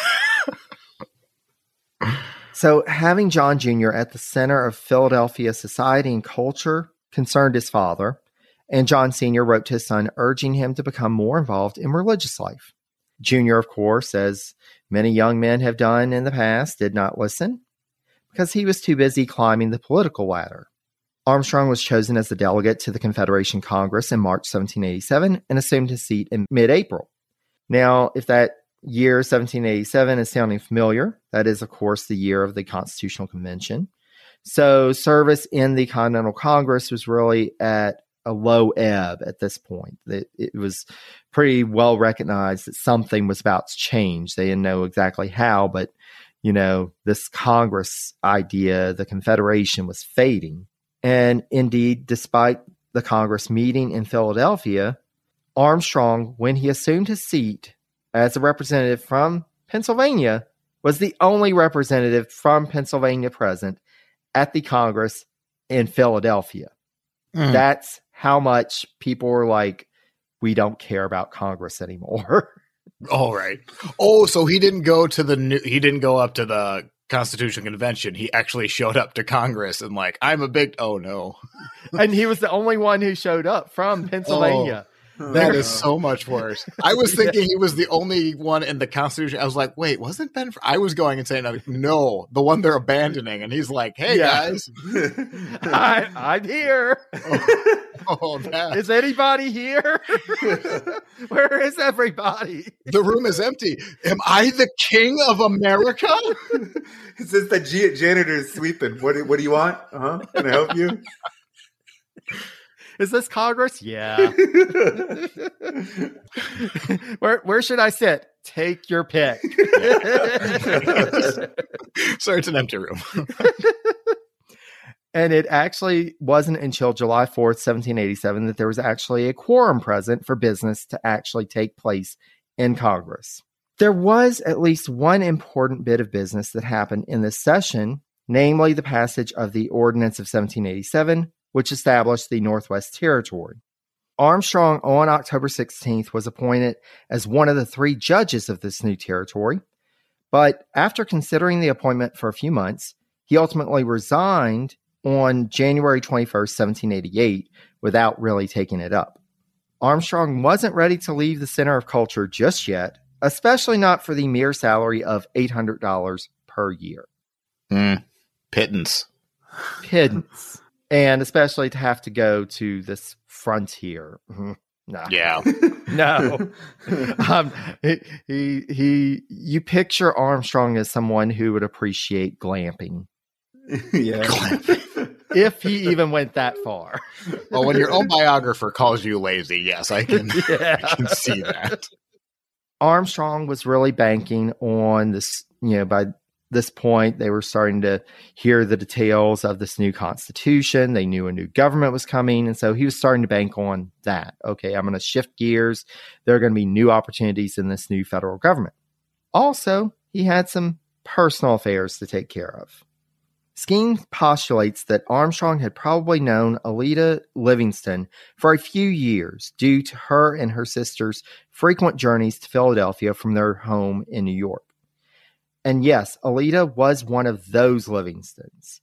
So having John Junior at the center of Philadelphia society and culture concerned his father, and John Senior wrote to his son urging him to become more involved in religious life. Junior, of course, as many young men have done in the past, did not listen because he was too busy climbing the political ladder. Armstrong was chosen as the delegate to the Confederation Congress in March seventeen eighty-seven and assumed his seat in mid-April. Now, if that year seventeen eighty-seven is sounding familiar, that is, of course, the year of the Constitutional Convention. So service in the Continental Congress was really at a low ebb at this point. It, it was pretty well recognized that something was about to change. They didn't know exactly how, but, you know, this Congress idea, the Confederation, was fading. And indeed, despite the Congress meeting in Philadelphia, Armstrong, when he assumed his seat as a representative from Pennsylvania, was the only representative from Pennsylvania present at the Congress in Philadelphia. Mm. That's how much people were like, we don't care about Congress anymore. All right. Oh, so he didn't go to the new, he didn't go up to the Constitutional Convention. He actually showed up to Congress and like, I'm a big, oh no. And he was the only one who showed up from Pennsylvania. Oh. That is so much worse. I was thinking he was the only one in the Constitution. I was like, wait, wasn't Ben? Fr-? I was going and saying, no, the one they're abandoning. And he's like, hey, yeah. guys. I, I'm here. Oh, oh, that. Is anybody here? Where is everybody? The room is empty. Am I the king of America? It says the G- janitor is sweeping. What, what do you want? Uh-huh. Can I help you? Is this Congress? Yeah. where where should I sit? Take your pick. So it's an empty room. And it actually wasn't until July fourth, seventeen eighty-seven that there was actually a quorum present for business to actually take place in Congress. There was at least one important bit of business that happened in this session, namely the passage of the Ordinance of seventeen eighty-seven, which established the Northwest Territory. Armstrong, on October sixteenth, was appointed as one of the three judges of this new territory, but after considering the appointment for a few months, he ultimately resigned on January twenty-first, seventeen eighty-eight, without really taking it up. Armstrong wasn't ready to leave the center of culture just yet, especially not for the mere salary of eight hundred dollars per per year. Mm, pittance. Pittance. And especially to have to go to this frontier. Mm-hmm. No. Yeah. No. um, he, he, he, you picture Armstrong as someone who would appreciate glamping. Yeah. If he even went that far. Well, when your own biographer calls you lazy, yes, I can, Yeah. I can see that. Armstrong was really banking on this, you know, by this point, they were starting to hear the details of this new constitution. They knew a new government was coming. And so he was starting to bank on that. Okay, I'm going to shift gears. There are going to be new opportunities in this new federal government. Also, he had some personal affairs to take care of. Skeen postulates that Armstrong had probably known Alida Livingston for a few years due to her and her sister's frequent journeys to Philadelphia from their home in New York. And yes, Alida was one of those Livingstons.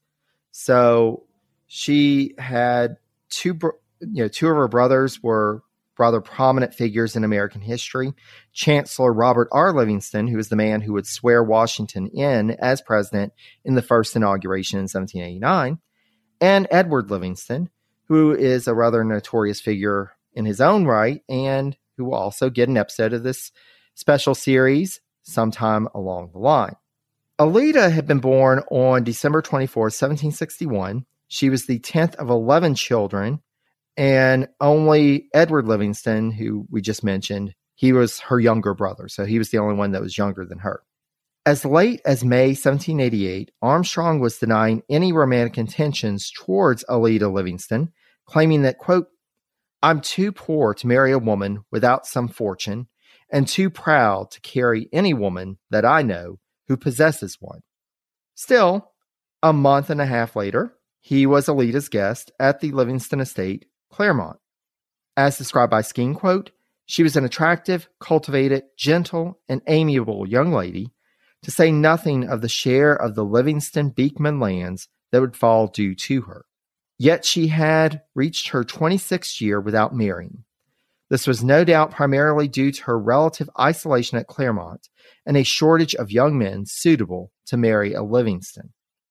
So she had two, bro- you know, two of her brothers were rather prominent figures in American history. Chancellor Robert R. Livingston, who was the man who would swear Washington in as president in the first inauguration in seventeen eighty-nine, and Edward Livingston, who is a rather notorious figure in his own right, and who will also get an episode of this special series sometime along the line. Alida had been born on December twenty-fourth, seventeen sixty-one. She was the tenth of eleven children, and only Edward Livingston, who we just mentioned, he was her younger brother, so he was the only one that was younger than her. As late as May seventeen eighty-eight, Armstrong was denying any romantic intentions towards Alida Livingston, claiming that, quote, "I'm too poor to marry a woman without some fortune, and too proud to carry any woman that I know who possesses one." Still, a month and a half later, he was Alida's guest at the Livingston estate, Claremont. As described by Skeen, quote, "She was an attractive, cultivated, gentle, and amiable young lady, to say nothing of the share of the Livingston Beekman lands that would fall due to her. Yet she had reached her twenty-sixth year without marrying. This was no doubt primarily due to her relative isolation at Claremont and a shortage of young men suitable to marry a Livingston."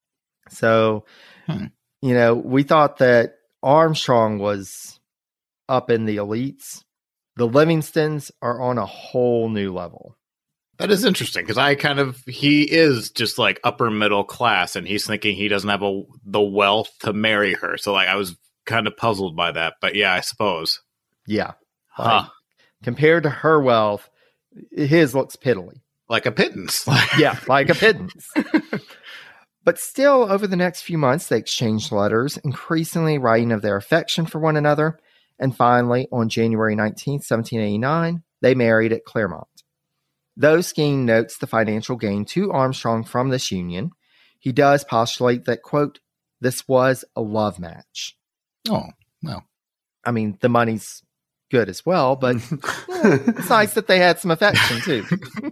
So, hmm. you know, we thought that Armstrong was up in the elites. The Livingstons are on a whole new level. That is interesting because I kind of, he is just like upper middle class and he's thinking he doesn't have a, the wealth to marry her. So like I was kind of puzzled by that, but yeah, I suppose. Yeah. Huh. Like, compared to her wealth, his looks piddly. Like a pittance. Yeah, like a pittance. But still, over the next few months, they exchanged letters, increasingly writing of their affection for one another. And finally, on January nineteenth, seventeen eighty-nine, they married at Claremont. Though Skeen notes the financial gain to Armstrong from this union, he does postulate that, quote, "This was a love match." Oh, well. I mean, the money's good as well, but yeah, it's nice that they had some affection too.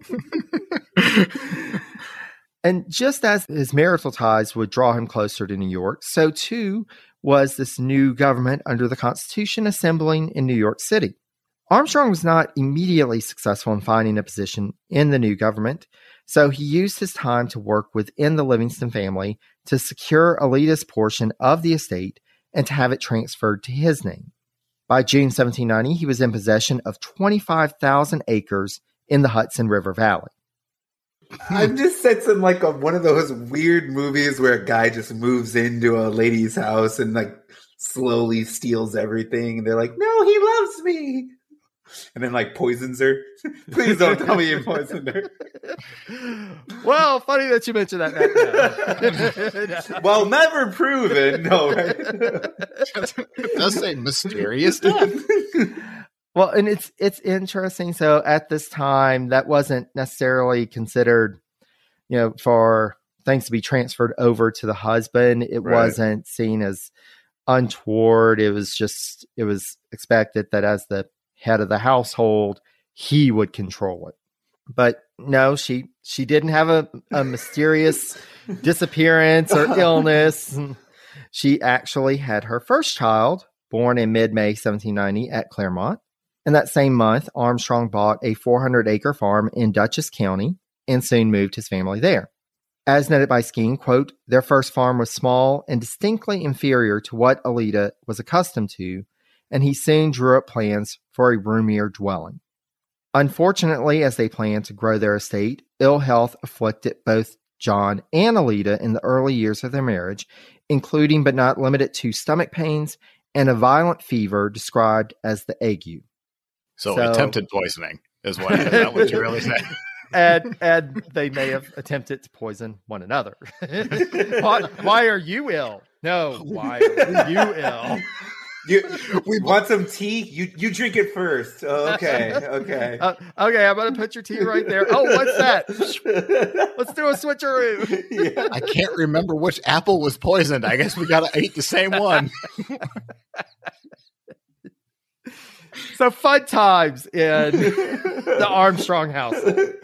And just as his marital ties would draw him closer to New York, so too was this new government under the Constitution assembling in New York City. Armstrong was not immediately successful in finding a position in the new government, so he used his time to work within the Livingston family to secure Alida's portion of the estate and to have it transferred to his name. By June seventeen ninety, he was in possession of twenty-five thousand acres in the Hudson River Valley. I'm just sensing like a, one of those weird movies where a guy just moves into a lady's house and like slowly steals everything. And they're like, "No, he loves me." And then like poisons her. Please don't tell me you poisoned her. Well, funny that you mentioned that. No. Well, never proven. No, right? It does say mysterious death. Well, and it's it's interesting. So at this time, that wasn't necessarily considered, you know, for things to be transferred over to the husband. It right. wasn't seen as untoward. It was just, it was expected that as the head of the household, he would control it. But no, she she didn't have a, a mysterious disappearance or illness. She actually had her first child born in mid-May seventeen ninety at Claremont. And that same month, Armstrong bought a four hundred acre farm in Dutchess County and soon moved his family there. As noted by Skene, quote, their first farm was small and distinctly inferior to what Alida was accustomed to, and he soon drew up plans for a roomier dwelling. Unfortunately, as they planned to grow their estate, ill health afflicted both John and Alida in the early years of their marriage, including but not limited to stomach pains and a violent fever described as the ague. So, So- attempted poisoning is what, is that what you really say? And, and they may have attempted to poison one another. why, why are you ill? No, why are you ill? You we want some tea? You you drink it first. Oh, okay, okay. Uh, okay, I'm going to put your tea right there. Oh, what's that? Let's do a switcheroo. Yeah. I can't remember which apple was poisoned. I guess we got to eat the same one. So fun times in the Armstrong household.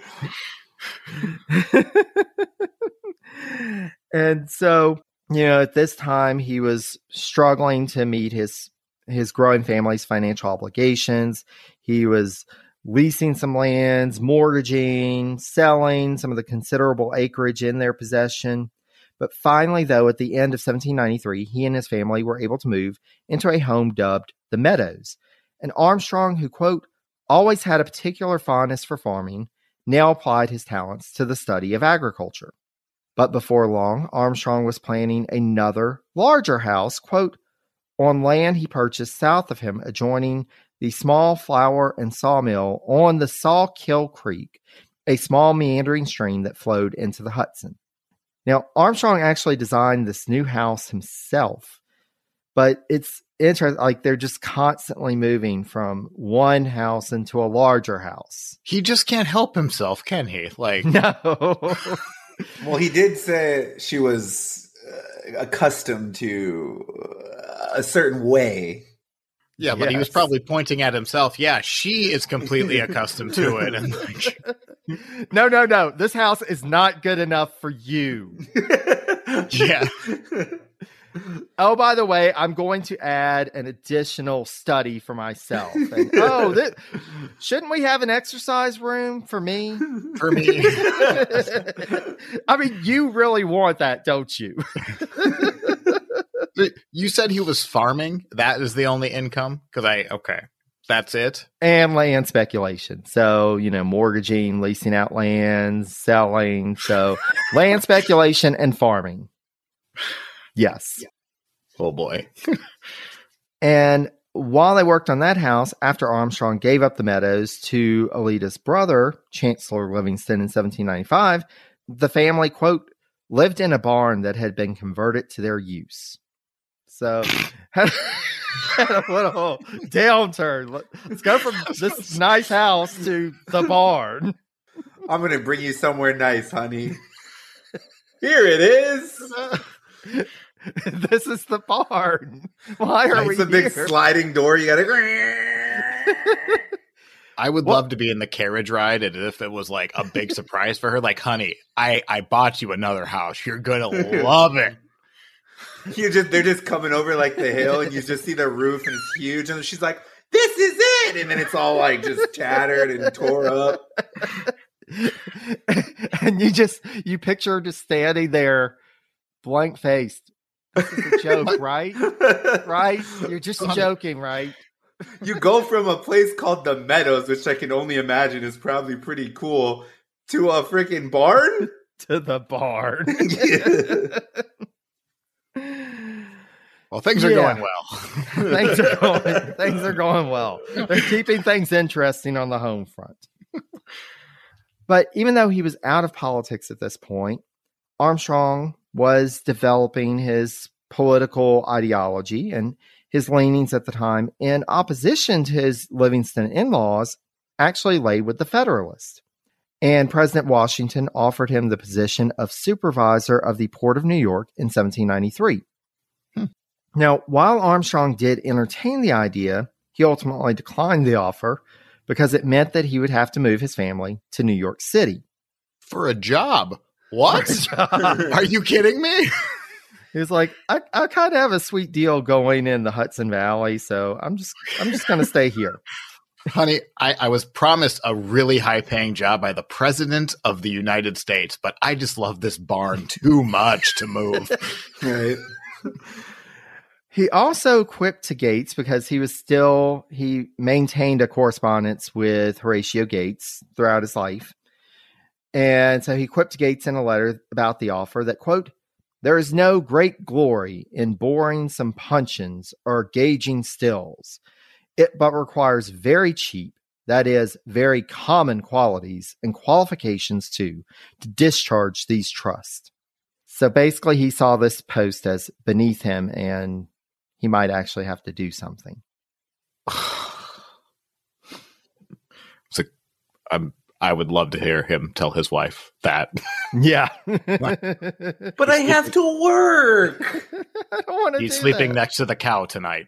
And so, you know, at this time he was struggling to meet his his growing family's financial obligations. He was leasing some lands, mortgaging, selling some of the considerable acreage in their possession. But finally, though, at the end of seventeen ninety-three, he and his family were able to move into a home dubbed the Meadows. And Armstrong, who, quote, always had a particular fondness for farming, now applied his talents to the study of agriculture. But before long, Armstrong was planning another, larger house, quote, on land he purchased south of him, adjoining the small flour and sawmill on the Sawkill Creek, a small meandering stream that flowed into the Hudson. Now, Armstrong actually designed this new house himself, but it's interesting, like they're just constantly moving from one house into a larger house. He just can't help himself, can he? Like, No. Well, he did say she was uh, accustomed to uh, a certain way. yeah, but he was Yes. probably pointing at himself. Yeah, she is completely accustomed to it. And like, No, no, no. This house is not good enough for you. yeah, Oh, by the way, I'm going to add an additional study for myself. And, oh, this, shouldn't we have an exercise room for me? for me, I mean, you really want that, don't you? you said he was farming. That is the only income? Because I, okay, that's it. And land speculation. So, you know, mortgaging, leasing out lands, selling. So, land speculation and farming. Yes. Oh boy. And while they worked on that house, after Armstrong gave up the Meadows to Alida's brother, Chancellor Livingston, in seventeen ninety-five, the family, quote, lived in a barn that had been converted to their use. So, had, had a little downturn. Let- Let's go from this nice house to the barn. I'm going to bring you somewhere nice, honey. Here it is. This is the barn. Why are we It's a big here? sliding door. You got to. I would What- love to be in the carriage ride, and if it was like a big surprise for her, like, honey, I, I bought you another house. You're gonna love it. You just they're just coming over like the hill, and you just see the roof, and it's huge, and she's like, "This is it," and then it's all like just tattered and tore up. And you just you picture her just standing there, blank faced. This is a joke, right? Right? You're just joking, right? You go from a place called the Meadows, which I can only imagine is probably pretty cool, to a freaking barn. To the barn. Well, things are Yeah. going well. things are going things are going well. They're keeping things interesting on the home front. But even though he was out of politics at this point, Armstrong was developing his political ideology and his leanings at the time in opposition to his Livingston in-laws actually lay with the Federalists. And President Washington offered him the position of supervisor of the Port of New York in seventeen ninety-three. Hmm. Now, while Armstrong did entertain the idea, he ultimately declined the offer because it meant that he would have to move his family to New York City. For a job. What? Are you kidding me? He was like, I, I kind of have a sweet deal going in the Hudson Valley, so I'm just I'm just going to stay here. Honey, I, I was promised a really high-paying job by the President of the United States, but I just love this barn too much to move. Right. He also quipped to Gates because he was still, he maintained a correspondence with Horatio Gates throughout his life. And so he quipped to Gates in a letter about the offer that, quote, "There is no great glory in boring some puncheons or gauging stills. It but requires very cheap, that is, very common qualities and qualifications too, to discharge these trusts." So basically he saw this post as beneath him and he might actually have to do something. So I'm, I would love to hear him tell his wife that. Yeah. But I have to work. I don't want to He's do sleeping that. next to the cow tonight.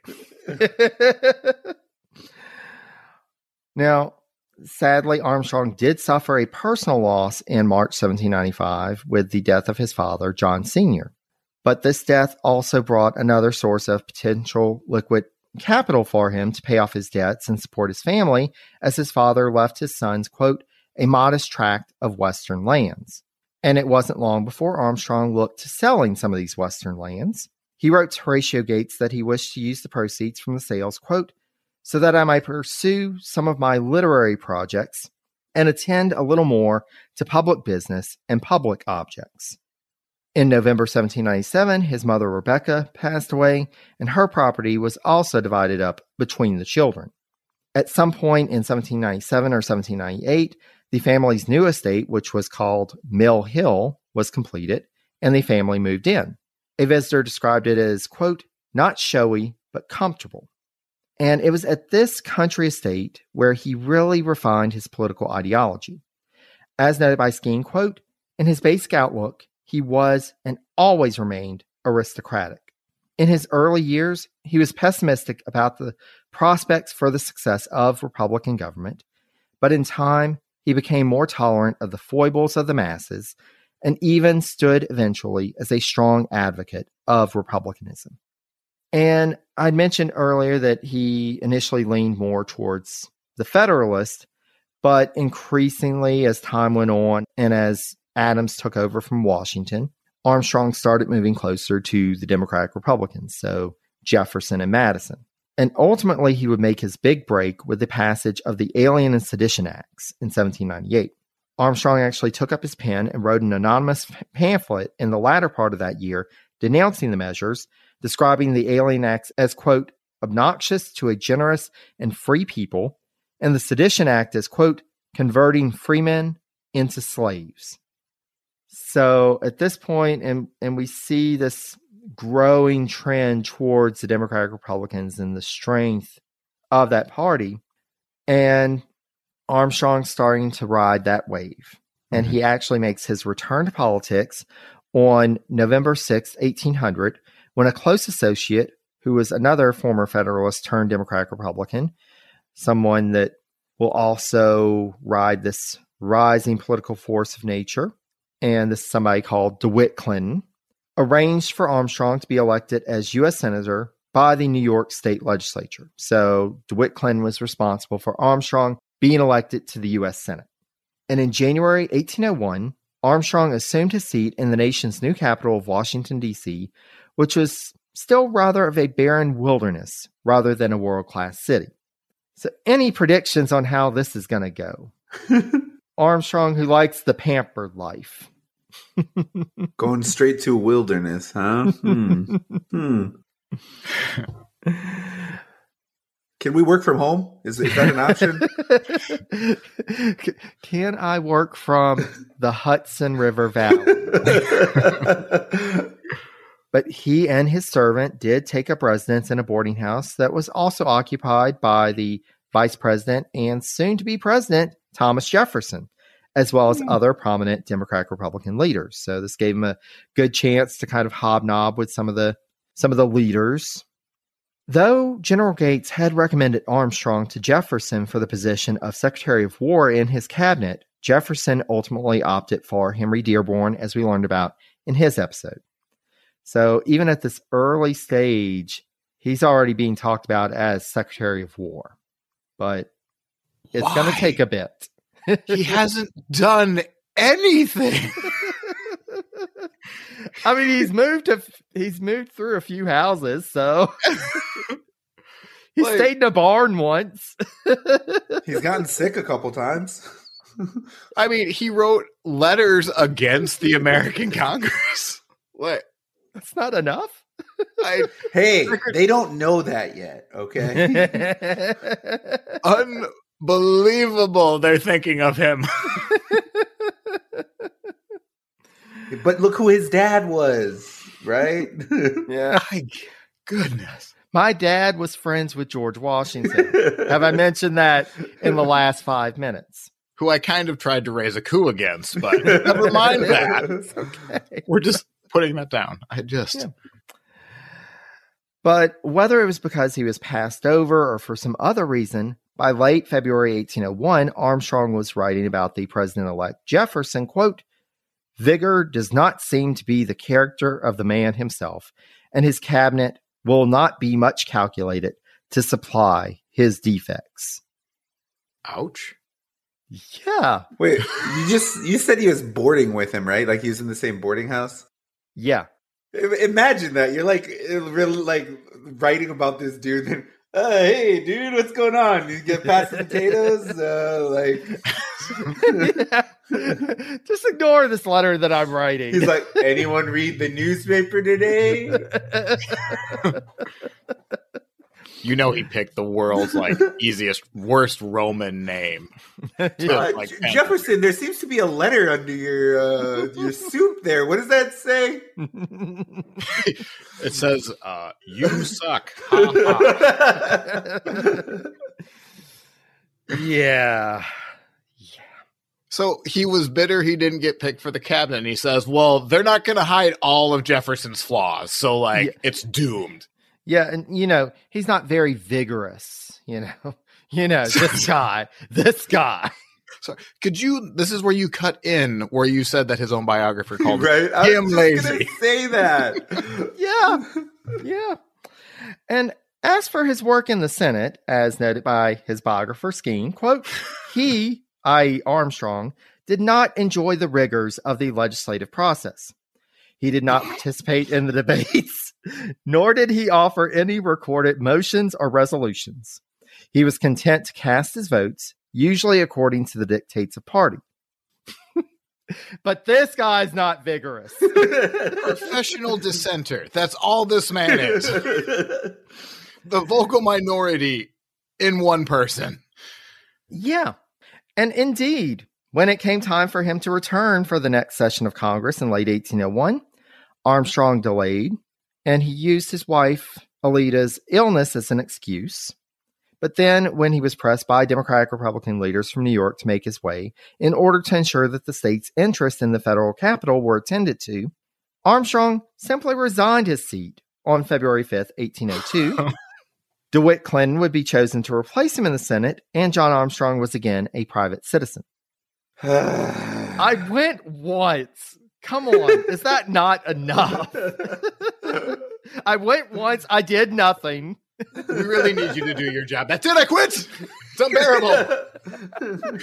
Now, sadly, Armstrong did suffer a personal loss in March seventeen ninety-five with the death of his father, John Senior But this death also brought another source of potential liquid capital for him to pay off his debts and support his family, as his father left his sons, quote, "a modest tract of western lands." And it wasn't long before Armstrong looked to selling some of these western lands. He wrote to Horatio Gates that he wished to use the proceeds from the sales, quote, "so that I might pursue some of my literary projects and attend a little more to public business and public objects." In November seventeen ninety-seven, his mother Rebecca passed away, and her property was also divided up between the children. At some point in seventeen ninety-seven or seventeen ninety-eight, the family's new estate, which was called Mill Hill, was completed, and the family moved in. A visitor described it as, quote, "not showy, but comfortable." And it was at this country estate where he really refined his political ideology. As noted by Skene, quote, "in his basic outlook, he was and always remained aristocratic. In his early years, he was pessimistic about the prospects for the success of Republican government, but in time, he became more tolerant of the foibles of the masses and even stood eventually as a strong advocate of Republicanism." And I mentioned earlier that he initially leaned more towards the Federalist, but increasingly as time went on and as Adams took over from Washington, Armstrong started moving closer to the Democratic Republicans, so Jefferson and Madison. And ultimately, he would make his big break with the passage of the Alien and Sedition Acts in seventeen ninety-eight. Armstrong actually took up his pen and wrote an anonymous pamphlet in the latter part of that year denouncing the measures, describing the Alien Acts as, quote, "obnoxious to a generous and free people," and the Sedition Act as, quote, "converting freemen into slaves." So at this point, and, and we see this growing trend towards the Democratic Republicans and the strength of that party, and Armstrong starting to ride that wave. And mm-hmm. he actually makes his return to politics on November sixth, eighteen hundred, when a close associate, who was another former Federalist turned Democratic Republican, someone that will also ride this rising political force of nature, and this is somebody called DeWitt Clinton, arranged for Armstrong to be elected as U S Senator by the New York State Legislature. So DeWitt Clinton was responsible for Armstrong being elected to the U S Senate. And in January eighteen oh one, Armstrong assumed his seat in the nation's new capital of Washington, D C, which was still rather of a barren wilderness rather than a world-class city. So any predictions on how this is going to go? Armstrong, who likes the pampered life. Going straight to wilderness, huh? Hmm. Hmm. Can we work from home? Is, is that an option? Can I work from the Hudson River Valley? But he and his servant did take up residence in a boarding house that was also occupied by the vice president and soon-to-be president, Thomas Jefferson, as well as other prominent Democratic Republican leaders. So this gave him a good chance to kind of hobnob with some of the some of the leaders. Though General Gates had recommended Armstrong to Jefferson for the position of Secretary of War in his cabinet, Jefferson ultimately opted for Henry Dearborn, as we learned about in his episode. So even at this early stage, he's already being talked about as Secretary of War. But It's Why? going to take a bit. He hasn't done anything. I mean, he's moved to he's moved through a few houses, so he Like- stayed in a barn once. He's gotten sick a couple times. I mean, he wrote letters against the American Congress. What? That's not enough. I, Hey, they don't know that yet, okay? unbelievable. They're thinking of him. But look who his dad was, right? Yeah. My goodness. My dad was friends with George Washington. Have I mentioned that in the last five minutes? Who I kind of tried to raise a coup against, but never mind that. It's okay. We're just putting that down. I just. Yeah. But whether it was because he was passed over or for some other reason, by late February eighteen oh one, Armstrong was writing about the president-elect Jefferson, quote, "Vigor does not seem to be the character of the man himself, and his cabinet will not be much calculated to supply his defects." Ouch. Yeah. Wait, you just you said he was boarding with him, right? Like he was in the same boarding house? Yeah. I- Imagine that. You're like really like writing about this dude and uh, hey dude, what's going on? You get past the potatoes? Uh, like Just ignore this letter that I'm writing. he's like, anyone read the newspaper today? You know, he picked the world's like easiest, worst Roman name. Uh, Like, J- Jefferson, there seems to be a letter under your uh, your soup there. What does that say? It says, uh, "You suck." Ha, ha. Yeah. So he was bitter he didn't get picked for the cabinet. And he says, well, they're not going to hide all of Jefferson's flaws. So, like, Yeah. it's doomed. Yeah, and you know, he's not very vigorous, you know. You know, this guy, this guy. So, could you, this is where you cut in where you said that his own biographer called Right? I him was just lazy. gonna say that. Yeah. Yeah. And as for his work in the Senate, as noted by his biographer Skeen, quote, he, that is. Armstrong, did not enjoy the rigors of the legislative process. He did not participate in the debates, nor did he offer any recorded motions or resolutions. He was content to cast his votes, usually according to the dictates of party. But this guy's not vigorous. Professional dissenter. That's all this man is. The vocal minority in one person. Yeah. And indeed, when it came time for him to return for the next session of Congress in late eighteen oh one, Armstrong delayed, and he used his wife, Alida's illness as an excuse. But then, when he was pressed by Democratic Republican leaders from New York to make his way in order to ensure that the state's interests in the federal capital were attended to, Armstrong simply resigned his seat on February fifth, eighteen oh two. DeWitt Clinton would be chosen to replace him in the Senate, and John Armstrong was again a private citizen. I went once. Come on. Is that not enough? I went once. I did nothing. We really need you to do your job. That's it. I quit. It's unbearable.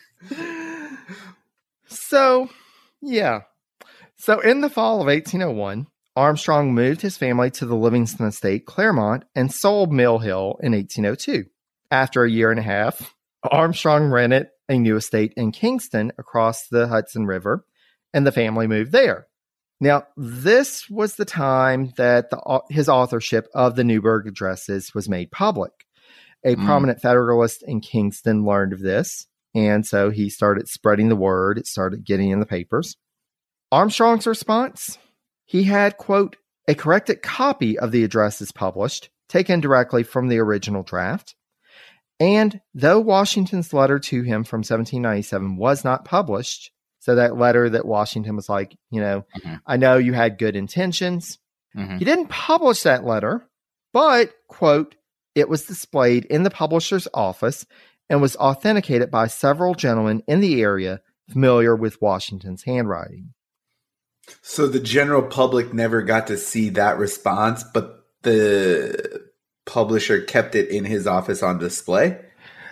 So, yeah. So, in the fall of eighteen oh one, Armstrong moved his family to the Livingston estate, Claremont, and sold Mill Hill in eighteen oh two. After a year and a half, Armstrong rented a new estate in Kingston across the Hudson River, and the family moved there. Now, this was the time that the, his authorship of the Newburgh Addresses was made public. A Mm. prominent Federalist in Kingston learned of this, and so he started spreading the word. It started getting in the papers. Armstrong's response? He had, quote, a corrected copy of the addresses published, taken directly from the original draft. And though Washington's letter to him from seventeen ninety-seven was not published, so that letter that Washington was like, you know, Mhm. I know you had good intentions. Mhm. He didn't publish that letter, but, quote, it was displayed in the publisher's office and was authenticated by several gentlemen in the area familiar with Washington's handwriting. So the general public never got to see that response, but the publisher kept it in his office on display?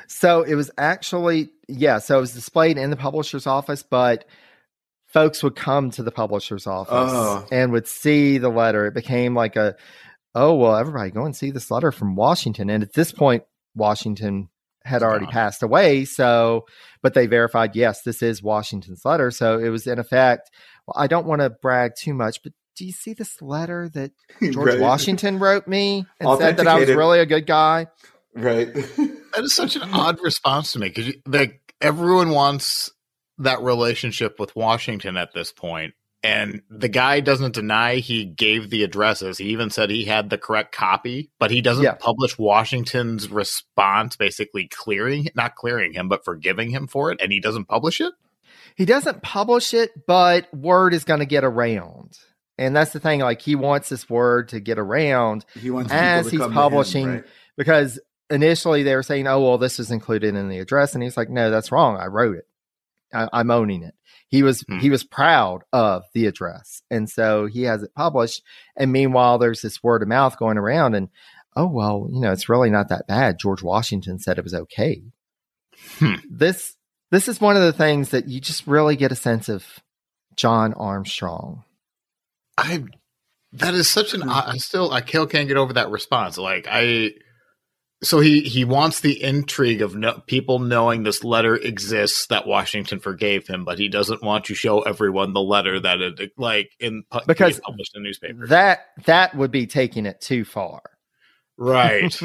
So it was actually, yeah, so it was displayed in the publisher's office, but folks would come to the publisher's office Oh. and would see the letter. It became like a, oh, well, everybody go and see this letter from Washington. And at this point, Washington had already Gone. passed away. So, but they verified, yes, this is Washington's letter. So it was in effect, well, I don't want to brag too much, but do you see this letter that George Right. Washington wrote me and said that I was Authenticated. really a good guy? Right. That is such an odd response to me because like everyone wants that relationship with Washington at this point, and the guy doesn't deny he gave the addresses. He even said he had the correct copy, but he doesn't Yeah. publish Washington's response, basically clearing, not clearing him, but forgiving him for it, and he doesn't publish it. He doesn't publish it, but word is going to get around. And that's the thing. Like, he wants this word to get around He wants people as to he's come to him, publishing, right? because initially they were saying, oh, well, this is included in the address. And he's like, no, that's wrong. I wrote it. I, I'm owning it. He was, Hmm. he was proud of the address. And so he has it published. And meanwhile, there's this word of mouth going around, and, oh, well, you know, it's really not that bad. George Washington said it was okay. Hmm. This, this is one of the things that you just really get a sense of John Armstrong. I that is such an I still I still can't get over that response. Like I, so he he wants the intrigue of no, people knowing this letter exists that Washington forgave him, but he doesn't want to show everyone the letter that it like in pu- to Because get published in the newspaper. That that would be taking it too far. Right.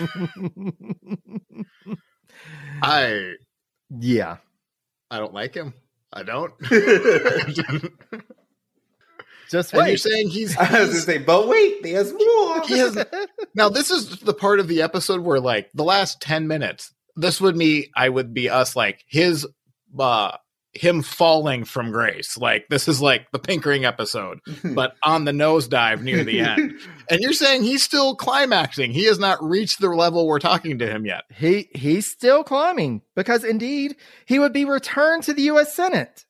I Yeah. I don't like him. I don't. Just And you're wait. saying he's, I was gonna he's say, but wait, there's more. he has now this is the part of the episode where like the last ten minutes, this would be I would be us like his uh him falling from grace. Like this is like the Pinkering episode, but on the nosedive near the end. And you're saying he's still climaxing. He has not reached the level we're talking to him yet. He he's still climbing, because indeed he would be returned to the U S Senate.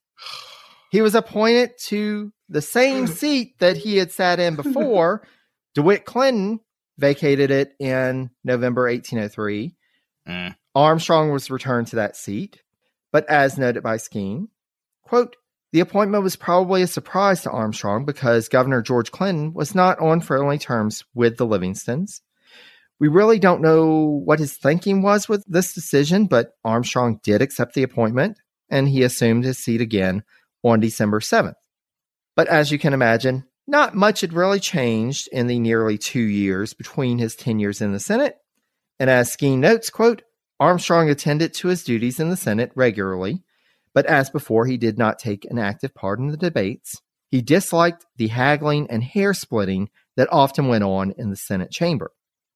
He was appointed to the same seat that he had sat in before. DeWitt Clinton vacated it in November eighteen oh three. Mm. Armstrong was returned to that seat. But as noted by Skeen, quote, the appointment was probably a surprise to Armstrong because Governor George Clinton was not on friendly terms with the Livingstons. We really don't know what his thinking was with this decision, but Armstrong did accept the appointment, and he assumed his seat again on December seventh. But as you can imagine, not much had really changed in the nearly two years between his tenures in the Senate. And as Skeen notes, quote, Armstrong attended to his duties in the Senate regularly, but as before, he did not take an active part in the debates. He disliked the haggling and hair-splitting that often went on in the Senate chamber.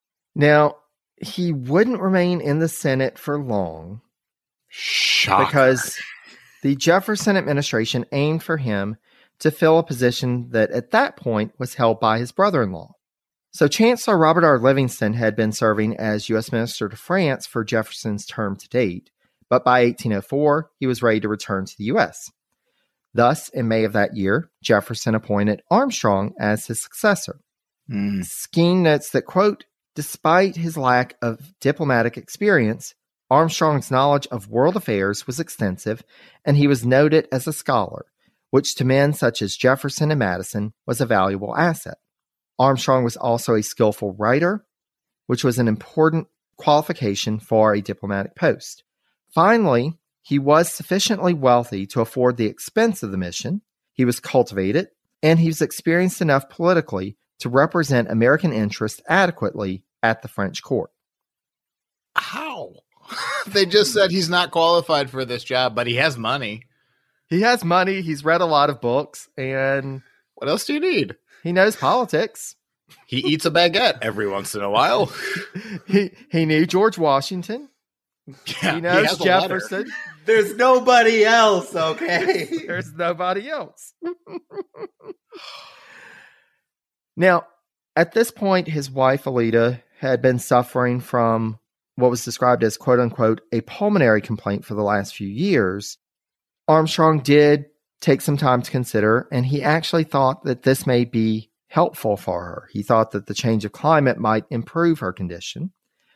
Now, he wouldn't remain in the Senate for long, Shocker. because the Jefferson administration aimed for him to fill a position that at that point was held by his brother-in-law. So Chancellor Robert R. Livingston had been serving as U S Minister to France for Jefferson's term to date, but by eighteen oh four, he was ready to return to the U S. Thus, in May of that year, Jefferson appointed Armstrong as his successor. Mm. Skeen notes that, quote, despite his lack of diplomatic experience, Armstrong's knowledge of world affairs was extensive, and he was noted as a scholar, which to men such as Jefferson and Madison was a valuable asset. Armstrong was also a skillful writer, which was an important qualification for a diplomatic post. Finally, he was sufficiently wealthy to afford the expense of the mission. He was cultivated, and he was experienced enough politically to represent American interests adequately at the French court. How? They just said he's not qualified for this job, but he has money. He has money, he's read a lot of books, and What else do you need? he knows politics. He eats a baguette every once in a while. He he knew George Washington. Yeah, He knows has a letter. Jefferson. There's nobody else, okay? There's nobody else. Now, at this point, his wife, Alida, had been suffering from what was described as, quote unquote, a pulmonary complaint for the last few years. Armstrong did take some time to consider, and he actually thought that this may be helpful for her. He thought that the change of climate might improve her condition.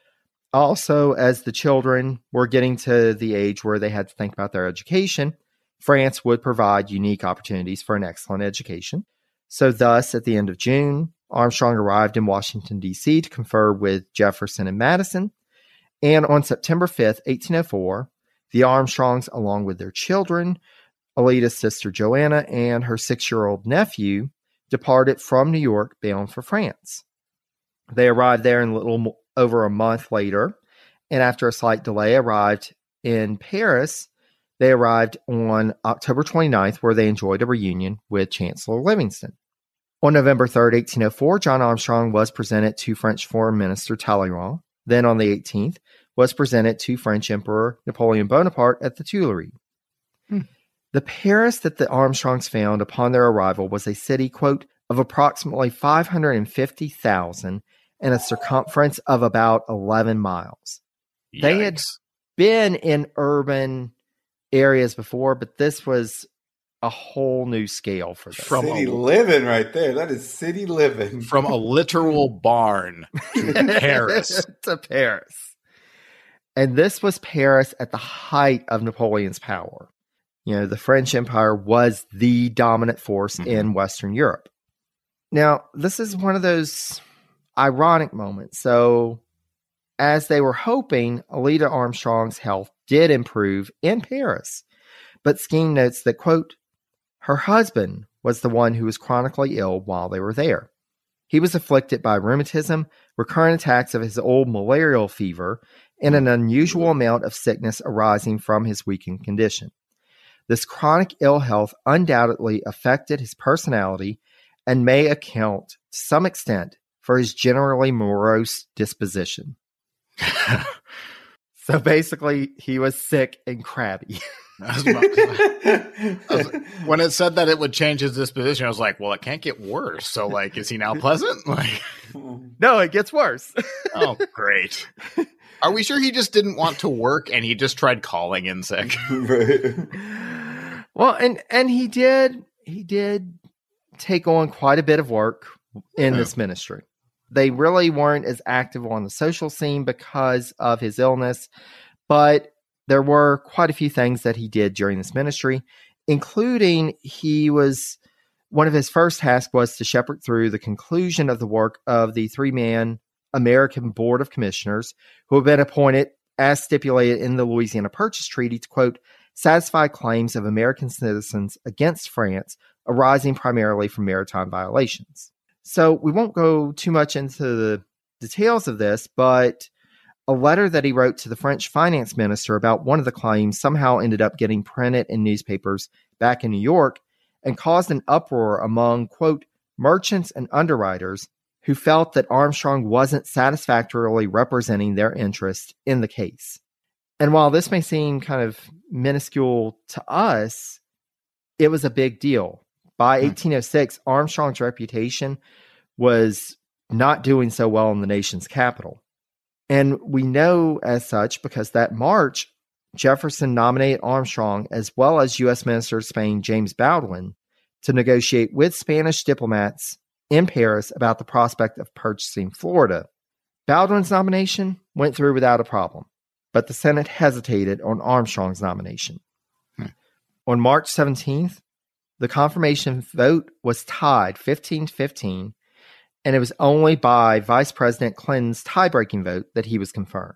Also, as the children were getting to the age where they had to think about their education, France would provide unique opportunities for an excellent education. So thus, at the end of June, Armstrong arrived in Washington, D C to confer with Jefferson and Madison. And on September fifth, eighteen oh four, the Armstrongs, along with their children, Alida's sister Joanna, and her six-year-old nephew, departed from New York bound for France. They arrived there in a little over a month later, and after a slight delay, arrived in Paris. They arrived on October twenty-ninth, where they enjoyed a reunion with Chancellor Livingston. On November third, eighteen oh four, John Armstrong was presented to French Foreign Minister Talleyrand. Then on the eighteenth, was presented to French Emperor Napoleon Bonaparte at the Tuileries. Hmm. The Paris that the Armstrongs found upon their arrival was a city, quote, of approximately five hundred fifty thousand and a circumference of about eleven miles. Yikes. They had been in urban areas before, but this was a whole new scale for them. From city a, living right there. That is city living. From a literal barn to Paris. To Paris. And this was Paris at the height of Napoleon's power. You know, the French Empire was the dominant force mm-hmm. in Western Europe. Now, this is one of those ironic moments. So, as they were hoping, Alida Armstrong's health did improve in Paris. But Skene notes that, quote, her husband was the one who was chronically ill while they were there. He was afflicted by rheumatism, recurrent attacks of his old malarial fever, and an unusual amount of sickness arising from his weakened condition. This chronic ill health undoubtedly affected his personality and may account to some extent for his generally morose disposition. So basically, he was sick and crabby. I was about to, I was, when it said that it would change his disposition, I was like, well, it can't get worse. So, like, is he now pleasant? Like, no, it gets worse. Oh, great. Are we sure he just didn't want to work and he just tried calling in sick? Right. Well, and and he did he did take on quite a bit of work in this ministry. They really weren't as active on the social scene because of his illness, but there were quite a few things that he did during this ministry, including he was one of his first tasks was to shepherd through the conclusion of the work of the three-man American Board of Commissioners, who have been appointed as stipulated in the Louisiana Purchase Treaty to, quote, satisfy claims of American citizens against France arising primarily from maritime violations. So we won't go too much into the details of this, but a letter that he wrote to the French finance minister about one of the claims somehow ended up getting printed in newspapers back in New York and caused an uproar among, quote, merchants and underwriters who felt that Armstrong wasn't satisfactorily representing their interests in the case. And while this may seem kind of minuscule to us, it was a big deal. By eighteen oh six, Armstrong's reputation was not doing so well in the nation's capital. And we know as such because that March, Jefferson nominated Armstrong as well as U S Minister of Spain James Baldwin to negotiate with Spanish diplomats in Paris about the prospect of purchasing Florida. Baldwin's nomination went through without a problem, but the Senate hesitated on Armstrong's nomination. Hmm. On March seventeenth, the confirmation vote was tied fifteen to fifteen, and it was only by Vice President Clinton's tie-breaking vote that he was confirmed.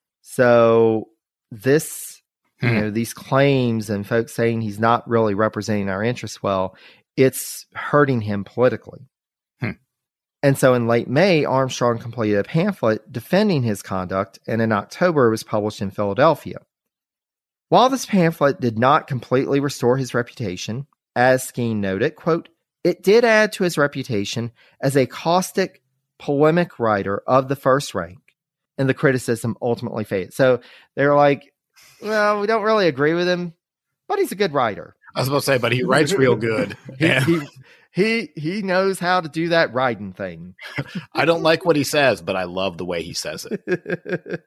So this, hmm. you know, these claims and folks saying he's not really representing our interests well, it's hurting him politically. Hmm. And so in late May, Armstrong completed a pamphlet defending his conduct, and in October it was published in Philadelphia. While this pamphlet did not completely restore his reputation, as Skene noted, quote, it did add to his reputation as a caustic, polemic writer of the first rank, and the criticism ultimately faded. So they're like, well, we don't really agree with him, but he's a good writer. I was about to say, but he writes real good. he, he, he, he knows how to do that writing thing. I don't like what he says, but I love the way he says it.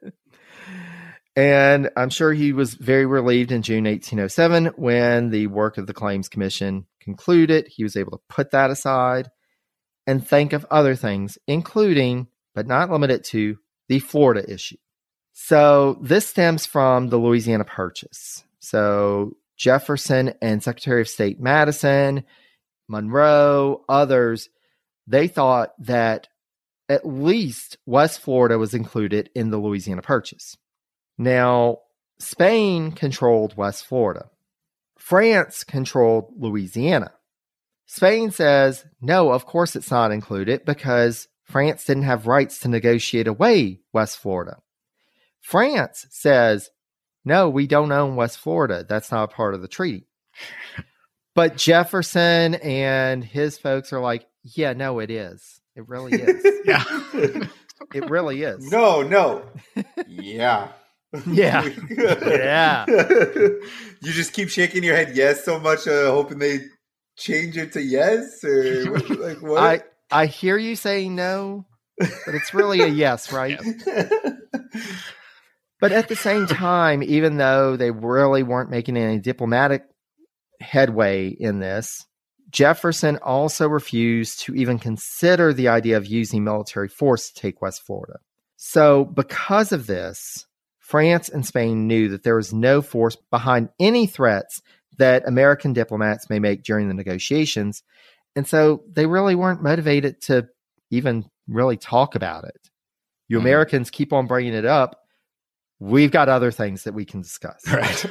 And I'm sure he was very relieved in June eighteen oh seven when the work of the Claims Commission concluded. He was able to put that aside and think of other things, including, but not limited to, the Florida issue. So this stems from the Louisiana Purchase. So Jefferson and Secretary of State Madison, Monroe, others, they thought that at least West Florida was included in the Louisiana Purchase. Now, Spain controlled West Florida. France controlled Louisiana. Spain says, no, of course it's not included because France didn't have rights to negotiate away West Florida. France says, no, we don't own West Florida. That's not a part of the treaty. But Jefferson and his folks are like, yeah, no, it is. It really is. Yeah. It really is. No, no. Yeah. Yeah. Yeah. You just keep shaking your head yes so much, uh, hoping they change it to yes? Or what, like what? I, I hear you saying no, but it's really a yes, right? Yes. But at the same time, even though they really weren't making any diplomatic headway in this, Jefferson also refused to even consider the idea of using military force to take West Florida. So because of this, France and Spain knew that there was no force behind any threats that American diplomats may make during the negotiations. And so they really weren't motivated to even really talk about it. You mm. Americans keep on bringing it up. We've got other things that we can discuss. Right.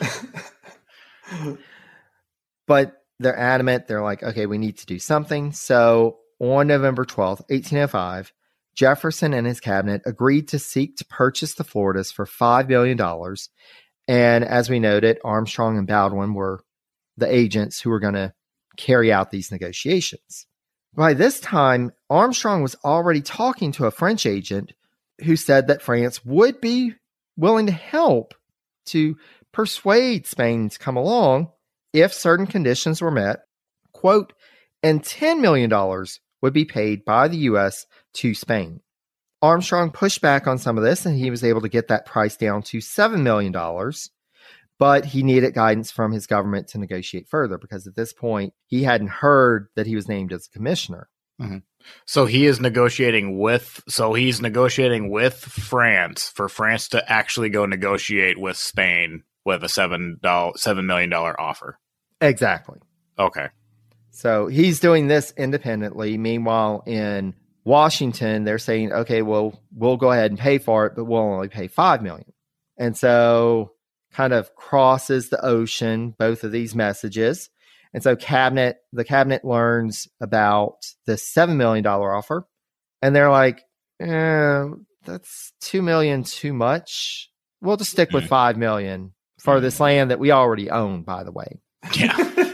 But they're adamant. They're like, okay, we need to do something. So on November twelfth, eighteen oh five, Jefferson and his cabinet agreed to seek to purchase the Floridas for five billion dollars. And as we noted, Armstrong and Baldwin were the agents who were going to carry out these negotiations. By this time, Armstrong was already talking to a French agent who said that France would be willing to help to persuade Spain to come along if certain conditions were met, quote, and ten million dollars would be paid by the U S to Spain. Armstrong pushed back on some of this, and he was able to get that price down to seven million dollars, but he needed guidance from his government to negotiate further because at this point, he hadn't heard that he was named as a commissioner. Mm-hmm. So he is negotiating with, so he's negotiating with France for France to actually go negotiate with Spain with a seven dollars, seven million dollars offer. Exactly. Okay. So he's doing this independently. Meanwhile, in Washington, they're saying, okay, well, we'll go ahead and pay for it, but we'll only pay five million dollars. And so kind of crosses the ocean, both of these messages. And so cabinet, the cabinet learns about the seven million dollars offer, and they're like, eh, that's two million dollars too much. We'll just stick with five million dollars for this land that we already own, by the way. Yeah.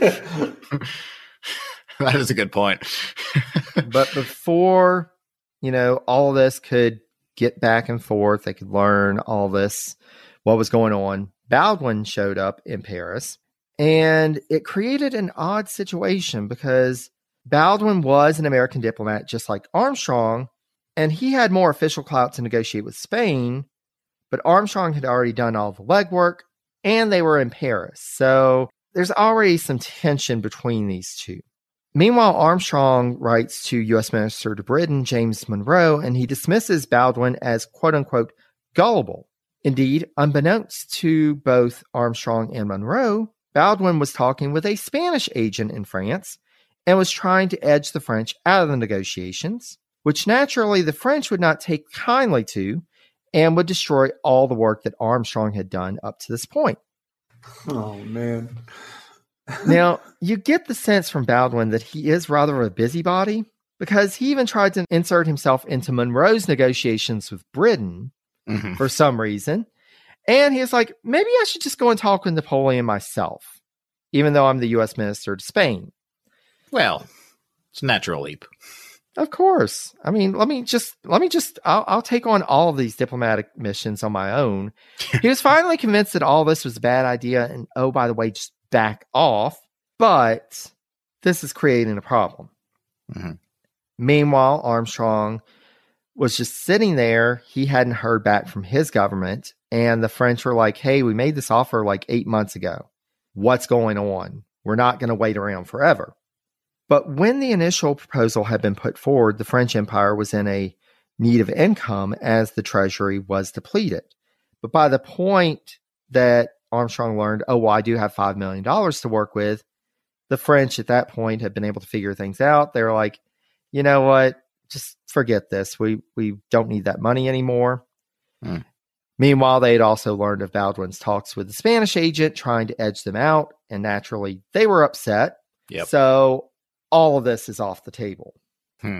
That is a good point. But before, you know, all of this could get back and forth, they could learn all this, what was going on, Baldwin showed up in Paris. And it created an odd situation because Baldwin was an American diplomat just like Armstrong, and he had more official clout to negotiate with Spain, but Armstrong had already done all the legwork, and they were in Paris. So there's already some tension between these two. Meanwhile, Armstrong writes to U S Minister to Britain, James Monroe, and he dismisses Baldwin as quote-unquote gullible. Indeed, unbeknownst to both Armstrong and Monroe, Baldwin was talking with a Spanish agent in France and was trying to edge the French out of the negotiations, which naturally the French would not take kindly to and would destroy all the work that Armstrong had done up to this point. Oh, man. Now, you get the sense from Baldwin that he is rather a busybody because he even tried to insert himself into Monroe's negotiations with Britain mm-hmm. for some reason. And he's like, maybe I should just go and talk with Napoleon myself, even though I'm the U S minister to Spain. Well, it's a natural leap. Of course. I mean, let me just, let me just, I'll, I'll take on all of these diplomatic missions on my own. He was finally convinced that all this was a bad idea. And oh, by the way, just back off. But this is creating a problem. Mm-hmm. Meanwhile, Armstrong was just sitting there. He hadn't heard back from his government. And the French were like, hey, we made this offer like eight months ago. What's going on? We're not going to wait around forever. But when the initial proposal had been put forward, the French Empire was in a need of income as the treasury was depleted. But by the point that Armstrong learned, oh, well, I do have five million dollars to work with, the French at that point had been able to figure things out. They were like, you know what? Just forget this. We we don't need that money anymore. Mm. Meanwhile, they had also learned of Baldwin's talks with the Spanish agent trying to edge them out. And naturally, they were upset. Yep. So all of this is off the table. Hmm.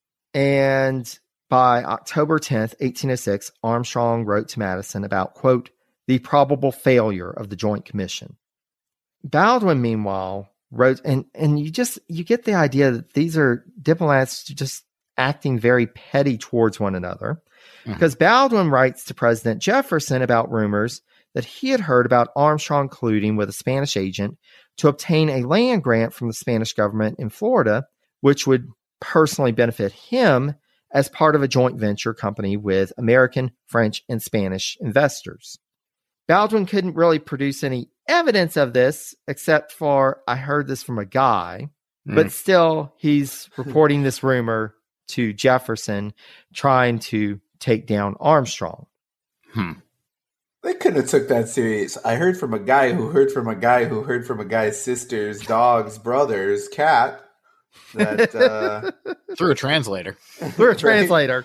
And by October tenth, eighteen oh six, Armstrong wrote to Madison about, quote, the probable failure of the Joint Commission. Baldwin, meanwhile, wrote, and, and you just, you get the idea that these are diplomats just acting very petty towards one another. Mm-hmm. Because Baldwin writes to President Jefferson about rumors that he had heard about Armstrong colluding with a Spanish agent to obtain a land grant from the Spanish government in Florida, which would personally benefit him as part of a joint venture company with American, French, and Spanish investors. Baldwin couldn't really produce any evidence of this, except for, I heard this from a guy, mm. but still he's reporting this rumor to Jefferson, trying to take down Armstrong. Hmm. They couldn't have took that serious. I heard from a guy who heard from a guy who heard from a guy's sisters, dogs, brothers, cat. That uh... through a translator. Through a translator.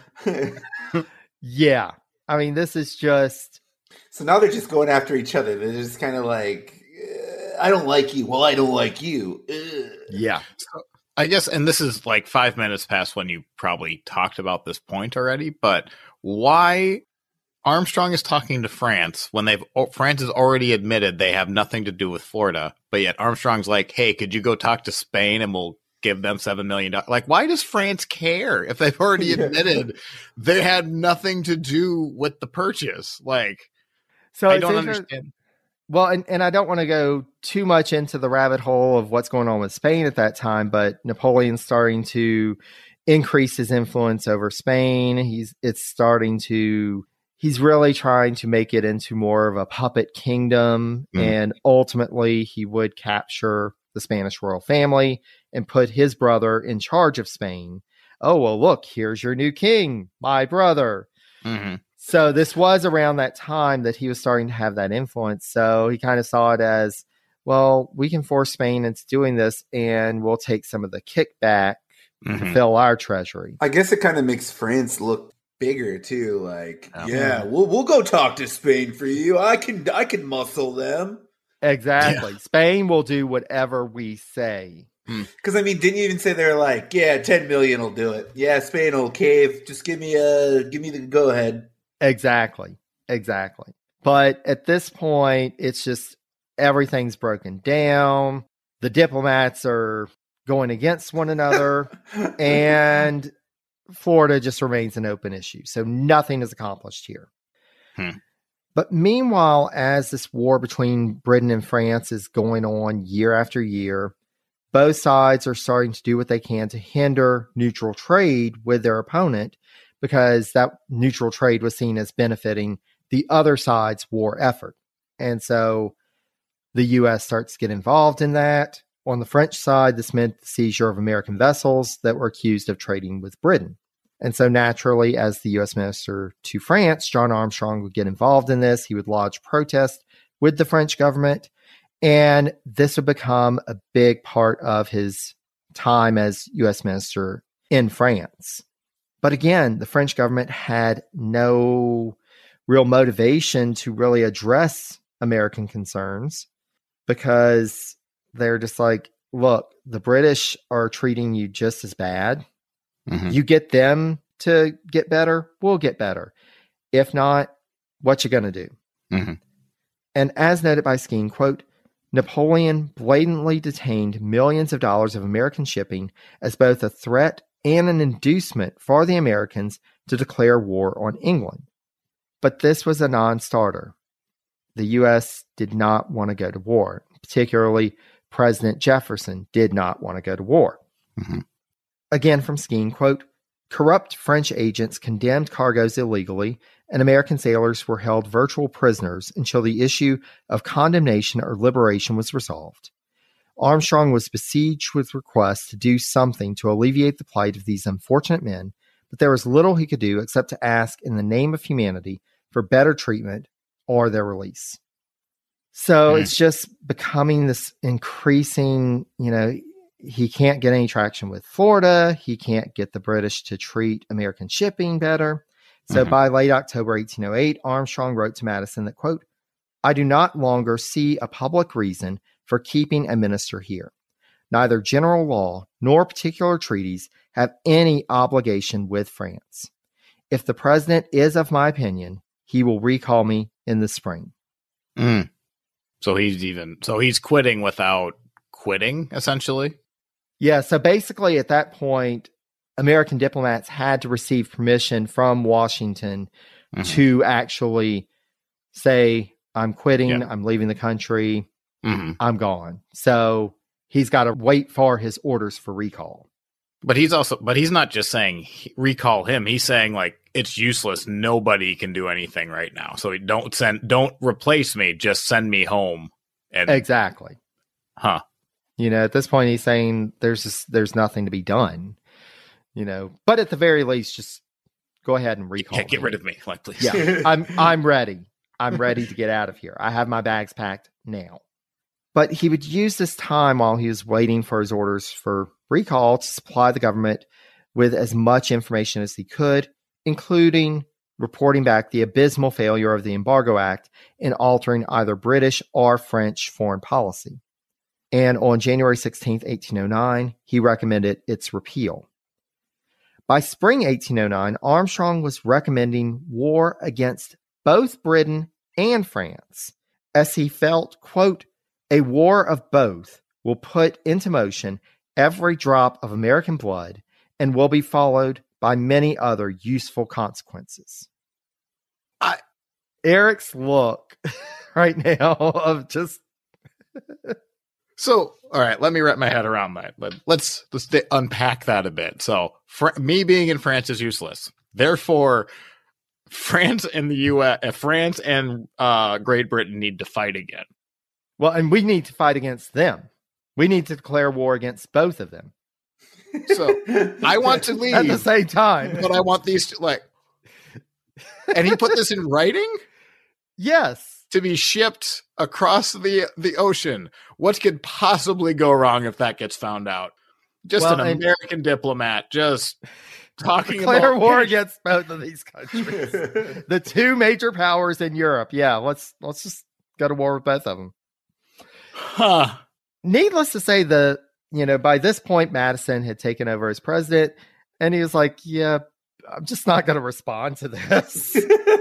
Yeah. I mean, this is just... So now they're just going after each other. They're just kind of like, I don't like you. Well, I don't like you. Ugh. Yeah. So I guess, and this is like five minutes past when you probably talked about this point already, but why Armstrong is talking to France when they've France has already admitted they have nothing to do with Florida, but yet Armstrong's like, hey, could you go talk to Spain and we'll give them seven million dollars. Like, why does France care if they've already admitted they had nothing to do with the purchase? Like, so I don't understand. Well, and, and I don't want to go too much into the rabbit hole of what's going on with Spain at that time, but Napoleon's starting to increase his influence over Spain. He's it's starting to he's really trying to make it into more of a puppet kingdom, mm. and ultimately he would capture the Spanish royal family and put his brother in charge of Spain. Oh, well, look, here's your new king, my brother. Mm-hmm. So this was around that time that he was starting to have that influence. So he kind of saw it as, well, we can force Spain into doing this and we'll take some of the kickback mm-hmm. to fill our treasury. I guess it kind of makes France look bigger too. Like, oh, yeah, we'll we'll go talk to Spain for you. I can I can muscle them. Exactly. Yeah. Spain will do whatever we say. Because, I mean, didn't you even say they're like, yeah, ten million will do it. Yeah, Spain will cave. Just give me a, give me the go ahead. Exactly. Exactly. But at this point, it's just everything's broken down. The diplomats are going against one another and Florida just remains an open issue. So nothing is accomplished here. Hmm. But meanwhile, as this war between Britain and France is going on year after year, both sides are starting to do what they can to hinder neutral trade with their opponent, because that neutral trade was seen as benefiting the other side's war effort. And so the U S starts to get involved in that. On the French side, this meant the seizure of American vessels that were accused of trading with Britain. And so naturally, as the U S minister to France, John Armstrong would get involved in this. He would lodge protest with the French government. And this would become a big part of his time as U S minister in France. But again, the French government had no real motivation to really address American concerns, because they're just like, look, the British are treating you just as bad. Mm-hmm. You get them to get better, we'll get better. If not, what you going to do? Mm-hmm. And as noted by Skeen, quote, Napoleon blatantly detained millions of dollars of American shipping as both a threat and an inducement for the Americans to declare war on England. But this was a non-starter. The U S did not want to go to war. Particularly, President Jefferson did not want to go to war. Mm-hmm. Again from Skeen, quote, corrupt French agents condemned cargoes illegally, and American sailors were held virtual prisoners until the issue of condemnation or liberation was resolved. Armstrong was besieged with requests to do something to alleviate the plight of these unfortunate men, but there was little he could do except to ask in the name of humanity for better treatment or their release. So Mm. it's just becoming this increasing, you know, he can't get any traction with Florida. He can't get the British to treat American shipping better. So Mhm. by late October eighteen oh eight, Armstrong wrote to Madison that, quote, I do not longer see a public reason for keeping a minister here. Neither general law nor particular treaties have any obligation with France. If the president is of my opinion, he will recall me in the spring. Mm. So he's even so he's quitting without quitting, essentially. Yeah, so basically at that point, American diplomats had to receive permission from Washington Mhm. to actually say, I'm quitting, Yeah. I'm leaving the country, Mhm. I'm gone. So he's got to wait for his orders for recall. But he's also, but he's not just saying he- recall him. He's saying like it's useless. Nobody can do anything right now. So don't send, don't replace me. Just send me home. And Exactly. huh? You know, at this point, he's saying there's just, there's nothing to be done. You know, but at the very least, just go ahead and recall. Get, get me. rid of me, like please. Yeah, I'm I'm ready. I'm ready to get out of here. I have my bags packed now. But he would use this time while he was waiting for his orders for recall to supply the government with as much information as he could, including reporting back the abysmal failure of the Embargo Act in altering either British or French foreign policy. And on January sixteenth, eighteen oh nine, he recommended its repeal. By spring eighteen oh nine, Armstrong was recommending war against both Britain and France, as he felt, quote, a war of both will put into motion every drop of American blood and will be followed by many other useful consequences. I- Eric's look right now of just... So, all right, let me wrap my head around that. Let, let's let's th- unpack that a bit. So, fr- me being in France is useless. Therefore, France and the U S, uh, France and uh, Great Britain need to fight again. Well, and we need to fight against them. We need to declare war against both of them So, I want to leave at the same time. but I want these to, like, and he put this in writing Yes. to be shipped across the the ocean. What could possibly go wrong if that gets found out? Just Well, an and- American diplomat just talking Declare about war against both of these countries. The two major powers in Europe. Yeah, let's let's just go to war with both of them. Huh. Needless to say, the you know by this point Madison had taken over as president, and he was like, "Yeah, I'm just not going to respond to this.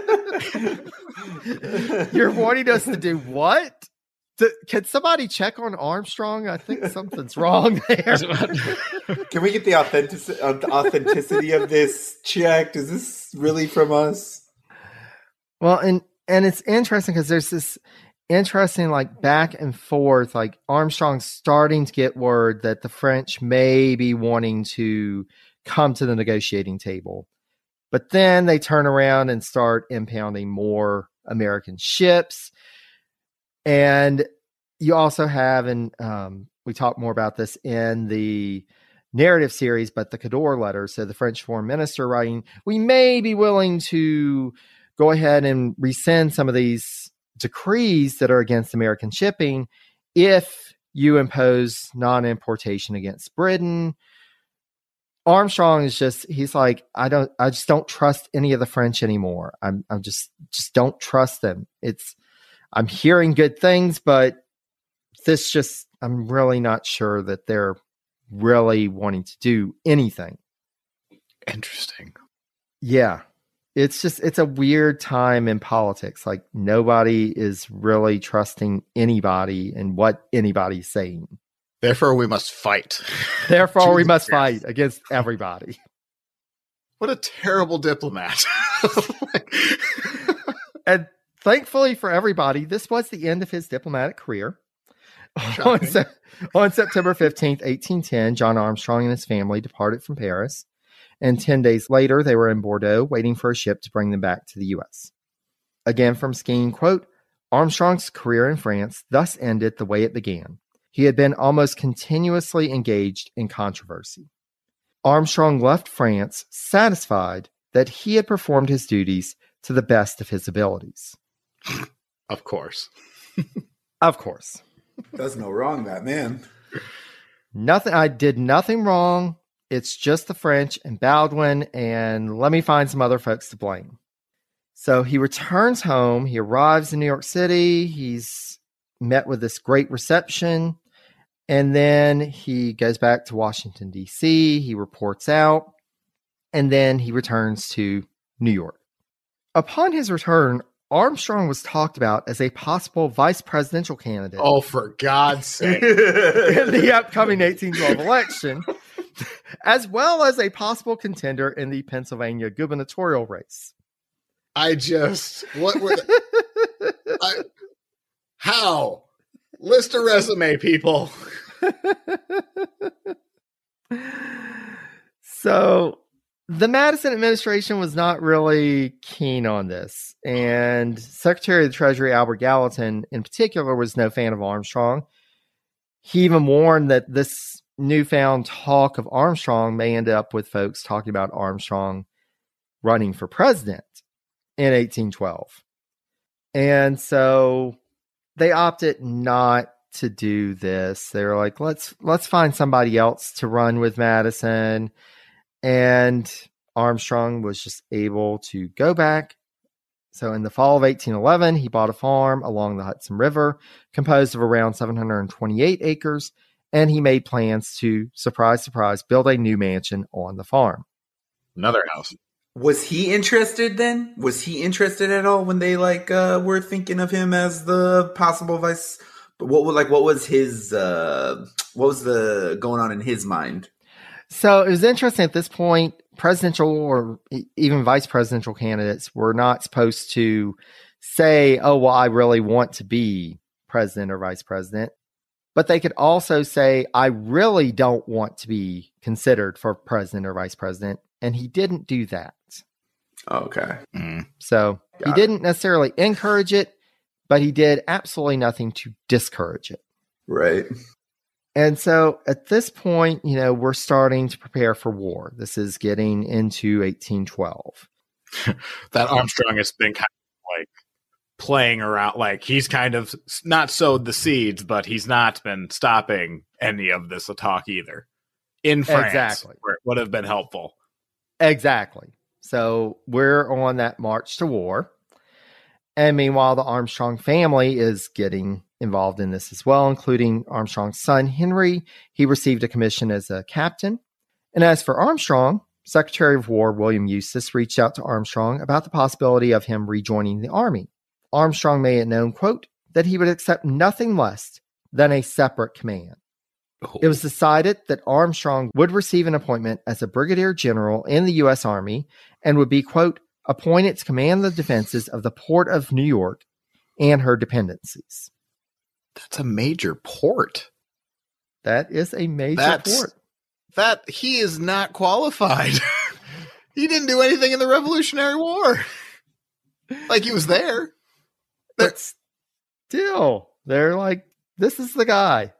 You're wanting us to do what? To, can somebody check on Armstrong? I think something's wrong there." Can we get the authentic- authenticity of this checked? Is this really from us? Well, and and it's interesting because there's this interesting like back and forth. Like Armstrong's starting to get word that the French may be wanting to come to the negotiating table, but then they turn around and start impounding more American ships. And you also have, and um, we talk more about this in the narrative series, but the Cador letter. So the French foreign minister writing, we may be willing to go ahead and rescind some of these decrees that are against American shipping if you impose non-importation against Britain. Armstrong is just, he's like, I don't, I just don't trust any of the French anymore. I'm, I'm just, just don't trust them. It's, I'm hearing good things, but this just, I'm really not sure that they're really wanting to do anything. Interesting. Yeah. It's just, it's a weird time in politics. Like nobody is really trusting anybody and what anybody's saying. Therefore, we must fight. Therefore, we Jesus must Christ. fight against everybody. What a terrible diplomat. And thankfully for everybody, this was the end of his diplomatic career. On, Se- on September fifteenth, eighteen ten, John Armstrong and his family departed from Paris. And ten days later, they were in Bordeaux waiting for a ship to bring them back to the U S. Again from Skene, quote, Armstrong's career in France thus ended the way it began. He had been almost continuously engaged in controversy. Armstrong left France satisfied that he had performed his duties to the best of his abilities. Of course. Of course. Does no wrong, that man. Nothing. I did nothing wrong. It's just the French and Baldwin, and let me find some other folks to blame. So he returns home. He arrives in New York City. He's met with this great reception. And then he goes back to Washington, D C. He reports out. And then he returns to New York. Upon his return, Armstrong was talked about as a possible vice presidential candidate. Oh, for God's sake. In the upcoming eighteen twelve election, as well as a possible contender in the Pennsylvania gubernatorial race. I just, what were the, I, how? List a resume, people. So the Madison administration was not really keen on this. And Secretary of the Treasury Albert Gallatin, in particular, was no fan of Armstrong. He even warned that this newfound talk of Armstrong may end up with folks talking about Armstrong running for president in eighteen twelve. And so they opted not to do this. They were like, let's let's find somebody else to run with Madison. And Armstrong was just able to go back. So in the fall of eighteen eleven, he bought a farm along the Hudson River, composed of around seven hundred twenty-eight acres, and he made plans to, surprise, surprise, build a new mansion on the farm. Another house. Was he interested then? Was he interested at all when they like uh, were thinking of him as the possible vice? What was like? What was his? Uh, what was the going on in his mind? So it was interesting at this point, presidential or even vice presidential candidates were not supposed to say, oh, well, I really want to be president or vice president. But they could also say, I really don't want to be considered for president or vice president. And he didn't do that. Okay. Mm. So Got he it. didn't necessarily encourage it, but he did absolutely nothing to discourage it. Right. And so at this point, you know, we're starting to prepare for war. This is getting into eighteen twelve. That Armstrong has been kind of like playing around. Like he's kind of not sowed the seeds, but he's not been stopping any of this talk either. In France, Exactly. where it would have been helpful. Exactly. So we're on that march to war. And meanwhile, the Armstrong family is getting involved in this as well, including Armstrong's son, Henry. He received a commission as a captain. And as for Armstrong, Secretary of War William Eustis reached out to Armstrong about the possibility of him rejoining the Army. Armstrong made it known, quote, that he would accept nothing less than a separate command. Oh. It was decided that Armstrong would receive an appointment as a brigadier general in the U S Army and would be, quote, appointed to command the defenses of the port of New York and her dependencies. That's a major port. That is a major That's, port. That he is not qualified. He didn't do anything in the Revolutionary War. Like he was there. But still, they're like, this is the guy.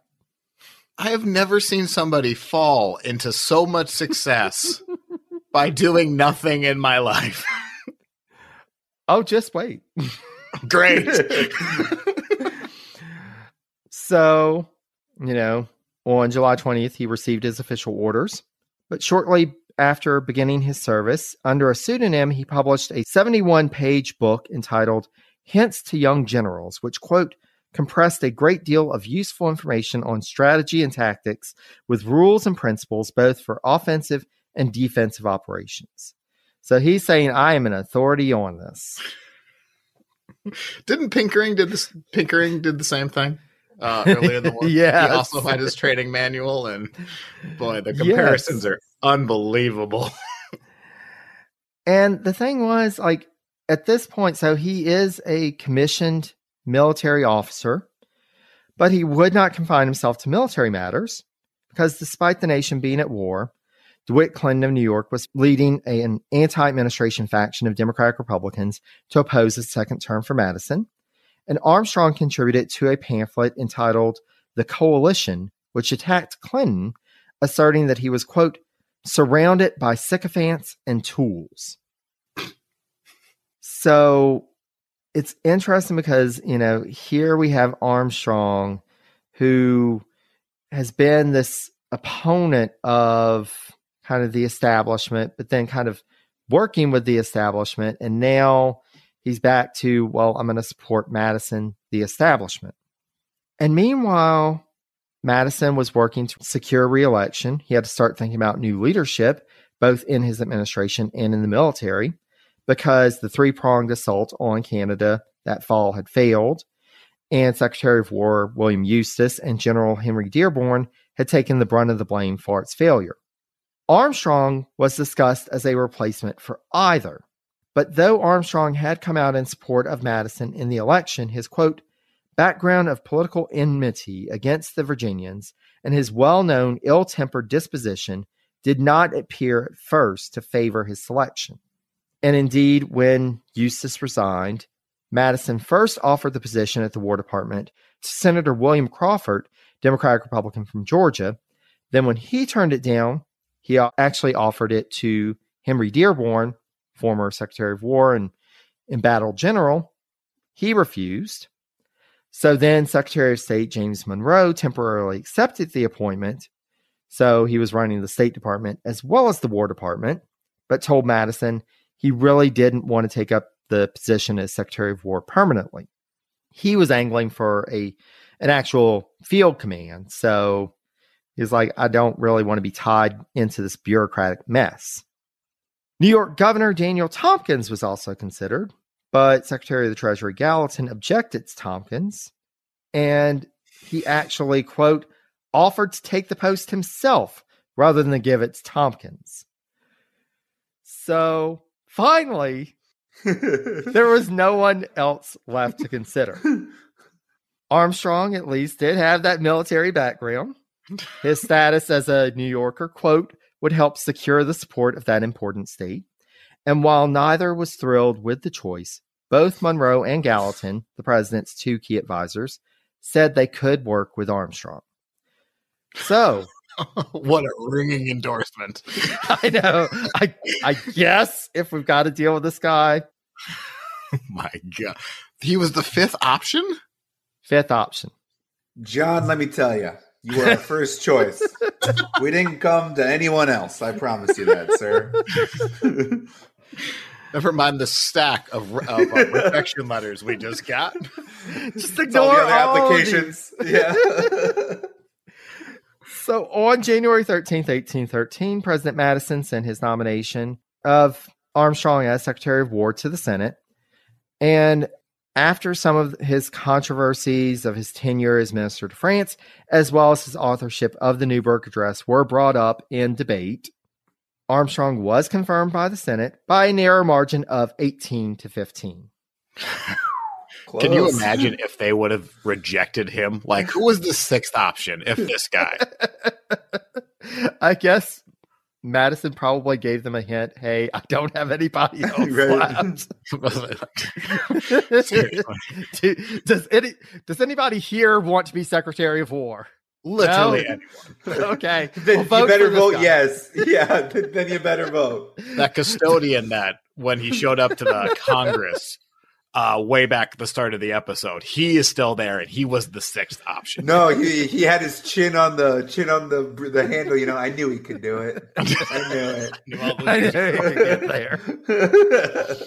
I have never seen somebody fall into so much success by doing nothing in my life. Oh, just wait. Great. So, you know, on July twentieth, he received his official orders. But shortly after beginning his service, under a pseudonym, he published a seventy-one page book entitled Hints to Young Generals, which, quote, compressed a great deal of useful information on strategy and tactics with rules and principles both for offensive and defensive operations. So he's saying, I am an authority on this. Didn't Pickering did this? Pickering did the same thing uh, earlier in the war. Yes. He also had his training manual, and boy, the comparisons Yes. are unbelievable. And the thing was, like, at this point, so he is a commissioned military officer, but he would not confine himself to military matters because despite the nation being at war, DeWitt Clinton of New York was leading a, an anti-administration faction of Democratic Republicans to oppose a second term for Madison. And Armstrong contributed to a pamphlet entitled The Coalition, which attacked Clinton, asserting that he was, quote, surrounded by sycophants and tools. So it's interesting because, you know, here we have Armstrong, who has been this opponent of kind of the establishment, but then kind of working with the establishment. And now he's back to, well, I'm going to support Madison, the establishment. And meanwhile, Madison was working to secure re-election. He had to start thinking about new leadership, both in his administration and in the military, because the three-pronged assault on Canada that fall had failed, and Secretary of War William Eustis and General Henry Dearborn had taken the brunt of the blame for its failure. Armstrong was discussed as a replacement for either, but though Armstrong had come out in support of Madison in the election, his, quote, background of political enmity against the Virginians and his well-known ill-tempered disposition did not appear at first to favor his selection. And indeed, when Eustis resigned, Madison first offered the position at the War Department to Senator William Crawford, Democratic Republican from Georgia. Then when he turned it down, he actually offered it to Henry Dearborn, former Secretary of War and embattled general. He refused. So then Secretary of State James Monroe temporarily accepted the appointment. So he was running the State Department as well as the War Department, but told Madison he really didn't want to take up the position as Secretary of War permanently. He was angling for a an actual field command. So he's like, I don't really want to be tied into this bureaucratic mess. New York Governor Daniel Tompkins was also considered, but Secretary of the Treasury Gallatin objected to Tompkins, and he actually, quote, offered to take the post himself rather than give it to Tompkins. So finally, there was no one else left to consider. Armstrong, at least, did have that military background. His status as a New Yorker, quote, would help secure the support of that important state. And while neither was thrilled with the choice, both Monroe and Gallatin, the president's two key advisors, said they could work with Armstrong. So, what a ringing endorsement. I know. I I guess if we've got to deal with this guy. My God. He was the fifth option? Fifth option. John, let me tell you, you were our first choice. We didn't come to anyone else. I promise you that, sir. Never mind the stack of, of uh, rejection letters we just got. Just ignore all the all applications. Yeah. So on January thirteenth, eighteen thirteen, President Madison sent his nomination of Armstrong as Secretary of War to the Senate. And after some of his controversies of his tenure as Minister to France, as well as his authorship of the Newburgh Address, were brought up in debate, Armstrong was confirmed by the Senate by a narrow margin of eighteen to fifteen. Close. Can you imagine if they would have rejected him? Like, who was the sixth option if this guy? I guess Madison probably gave them a hint. Hey, I don't have anybody else left. Do, does any does anybody here want to be Secretary of War? Literally no? anyone. Okay. Then we'll you better vote guy. yes. Yeah, then you better vote. That custodian that when he showed up to the Congress uh, way back at the start of the episode, he is still there and he was the sixth option. No, he he had his chin on the chin on the the handle. You know, I knew he could do it. I knew it. I knew he could get there.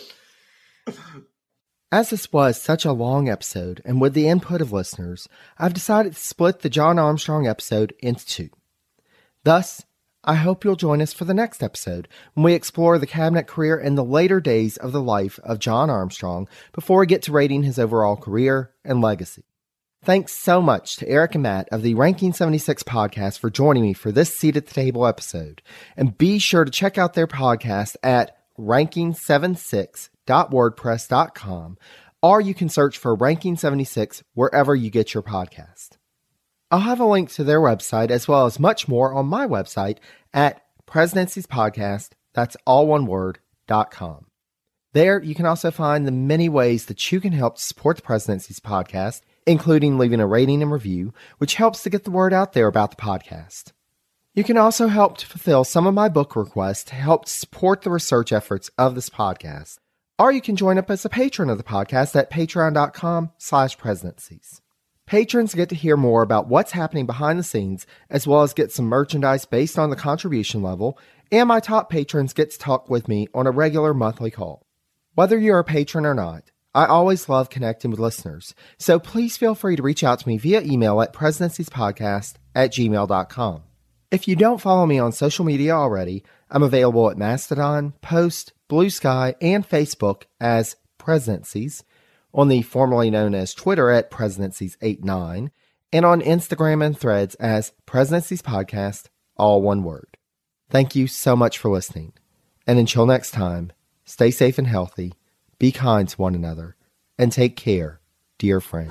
As this was such a long episode, and with the input of listeners, I've decided to split the John Armstrong episode into two. Thus, I hope you'll join us for the next episode when we explore the cabinet career and the later days of the life of John Armstrong before we get to rating his overall career and legacy. Thanks so much to Eric and Matt of the Ranking seventy-six podcast for joining me for this Seat at the Table episode. And be sure to check out their podcast at ranking seventy-six dot wordpress dot com, or you can search for Ranking seventy-six wherever you get your podcast. I'll have a link to their website as well as much more on my website at Presidencies Podcast, that's all one word, dot com. There, you can also find the many ways that you can help to support the Presidencies Podcast, including leaving a rating and review, which helps to get the word out there about the podcast. You can also help to fulfill some of my book requests to help support the research efforts of this podcast. Or you can join up as a patron of the podcast at patreon.com slash presidencies. Patrons get to hear more about what's happening behind the scenes, as well as get some merchandise based on the contribution level, and my top patrons get to talk with me on a regular monthly call. Whether you're a patron or not, I always love connecting with listeners, so please feel free to reach out to me via email at presidenciespodcast at gmail dot com. If you don't follow me on social media already, I'm available at Mastodon, Post, Blue Sky, and Facebook as Presidencies, on the formerly known as Twitter at Presidencies eighty-nine, and on Instagram and Threads as Presidencies Podcast, all one word. Thank you so much for listening, and until next time, stay safe and healthy, be kind to one another, and take care, dear friends.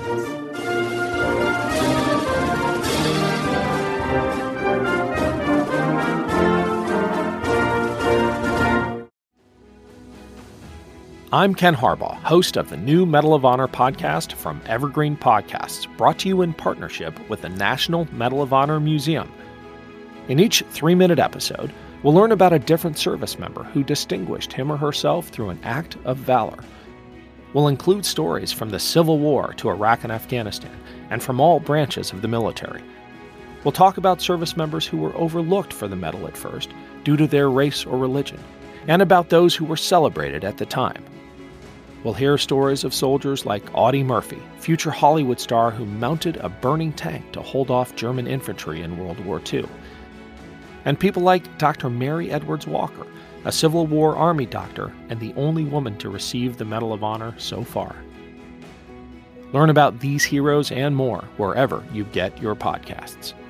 I'm Ken Harbaugh, host of the new Medal of Honor podcast from Evergreen Podcasts, brought to you in partnership with the National Medal of Honor Museum. In each three-minute episode, we'll learn about a different service member who distinguished him or herself through an act of valor. We'll include stories from the Civil War to Iraq and Afghanistan, and from all branches of the military. We'll talk about service members who were overlooked for the medal at first due to their race or religion, and about those who were celebrated at the time. We'll hear stories of soldiers like Audie Murphy, future Hollywood star who mounted a burning tank to hold off German infantry in World War Two. And people like Doctor Mary Edwards Walker, a Civil War Army doctor and the only woman to receive the Medal of Honor so far. Learn about these heroes and more wherever you get your podcasts.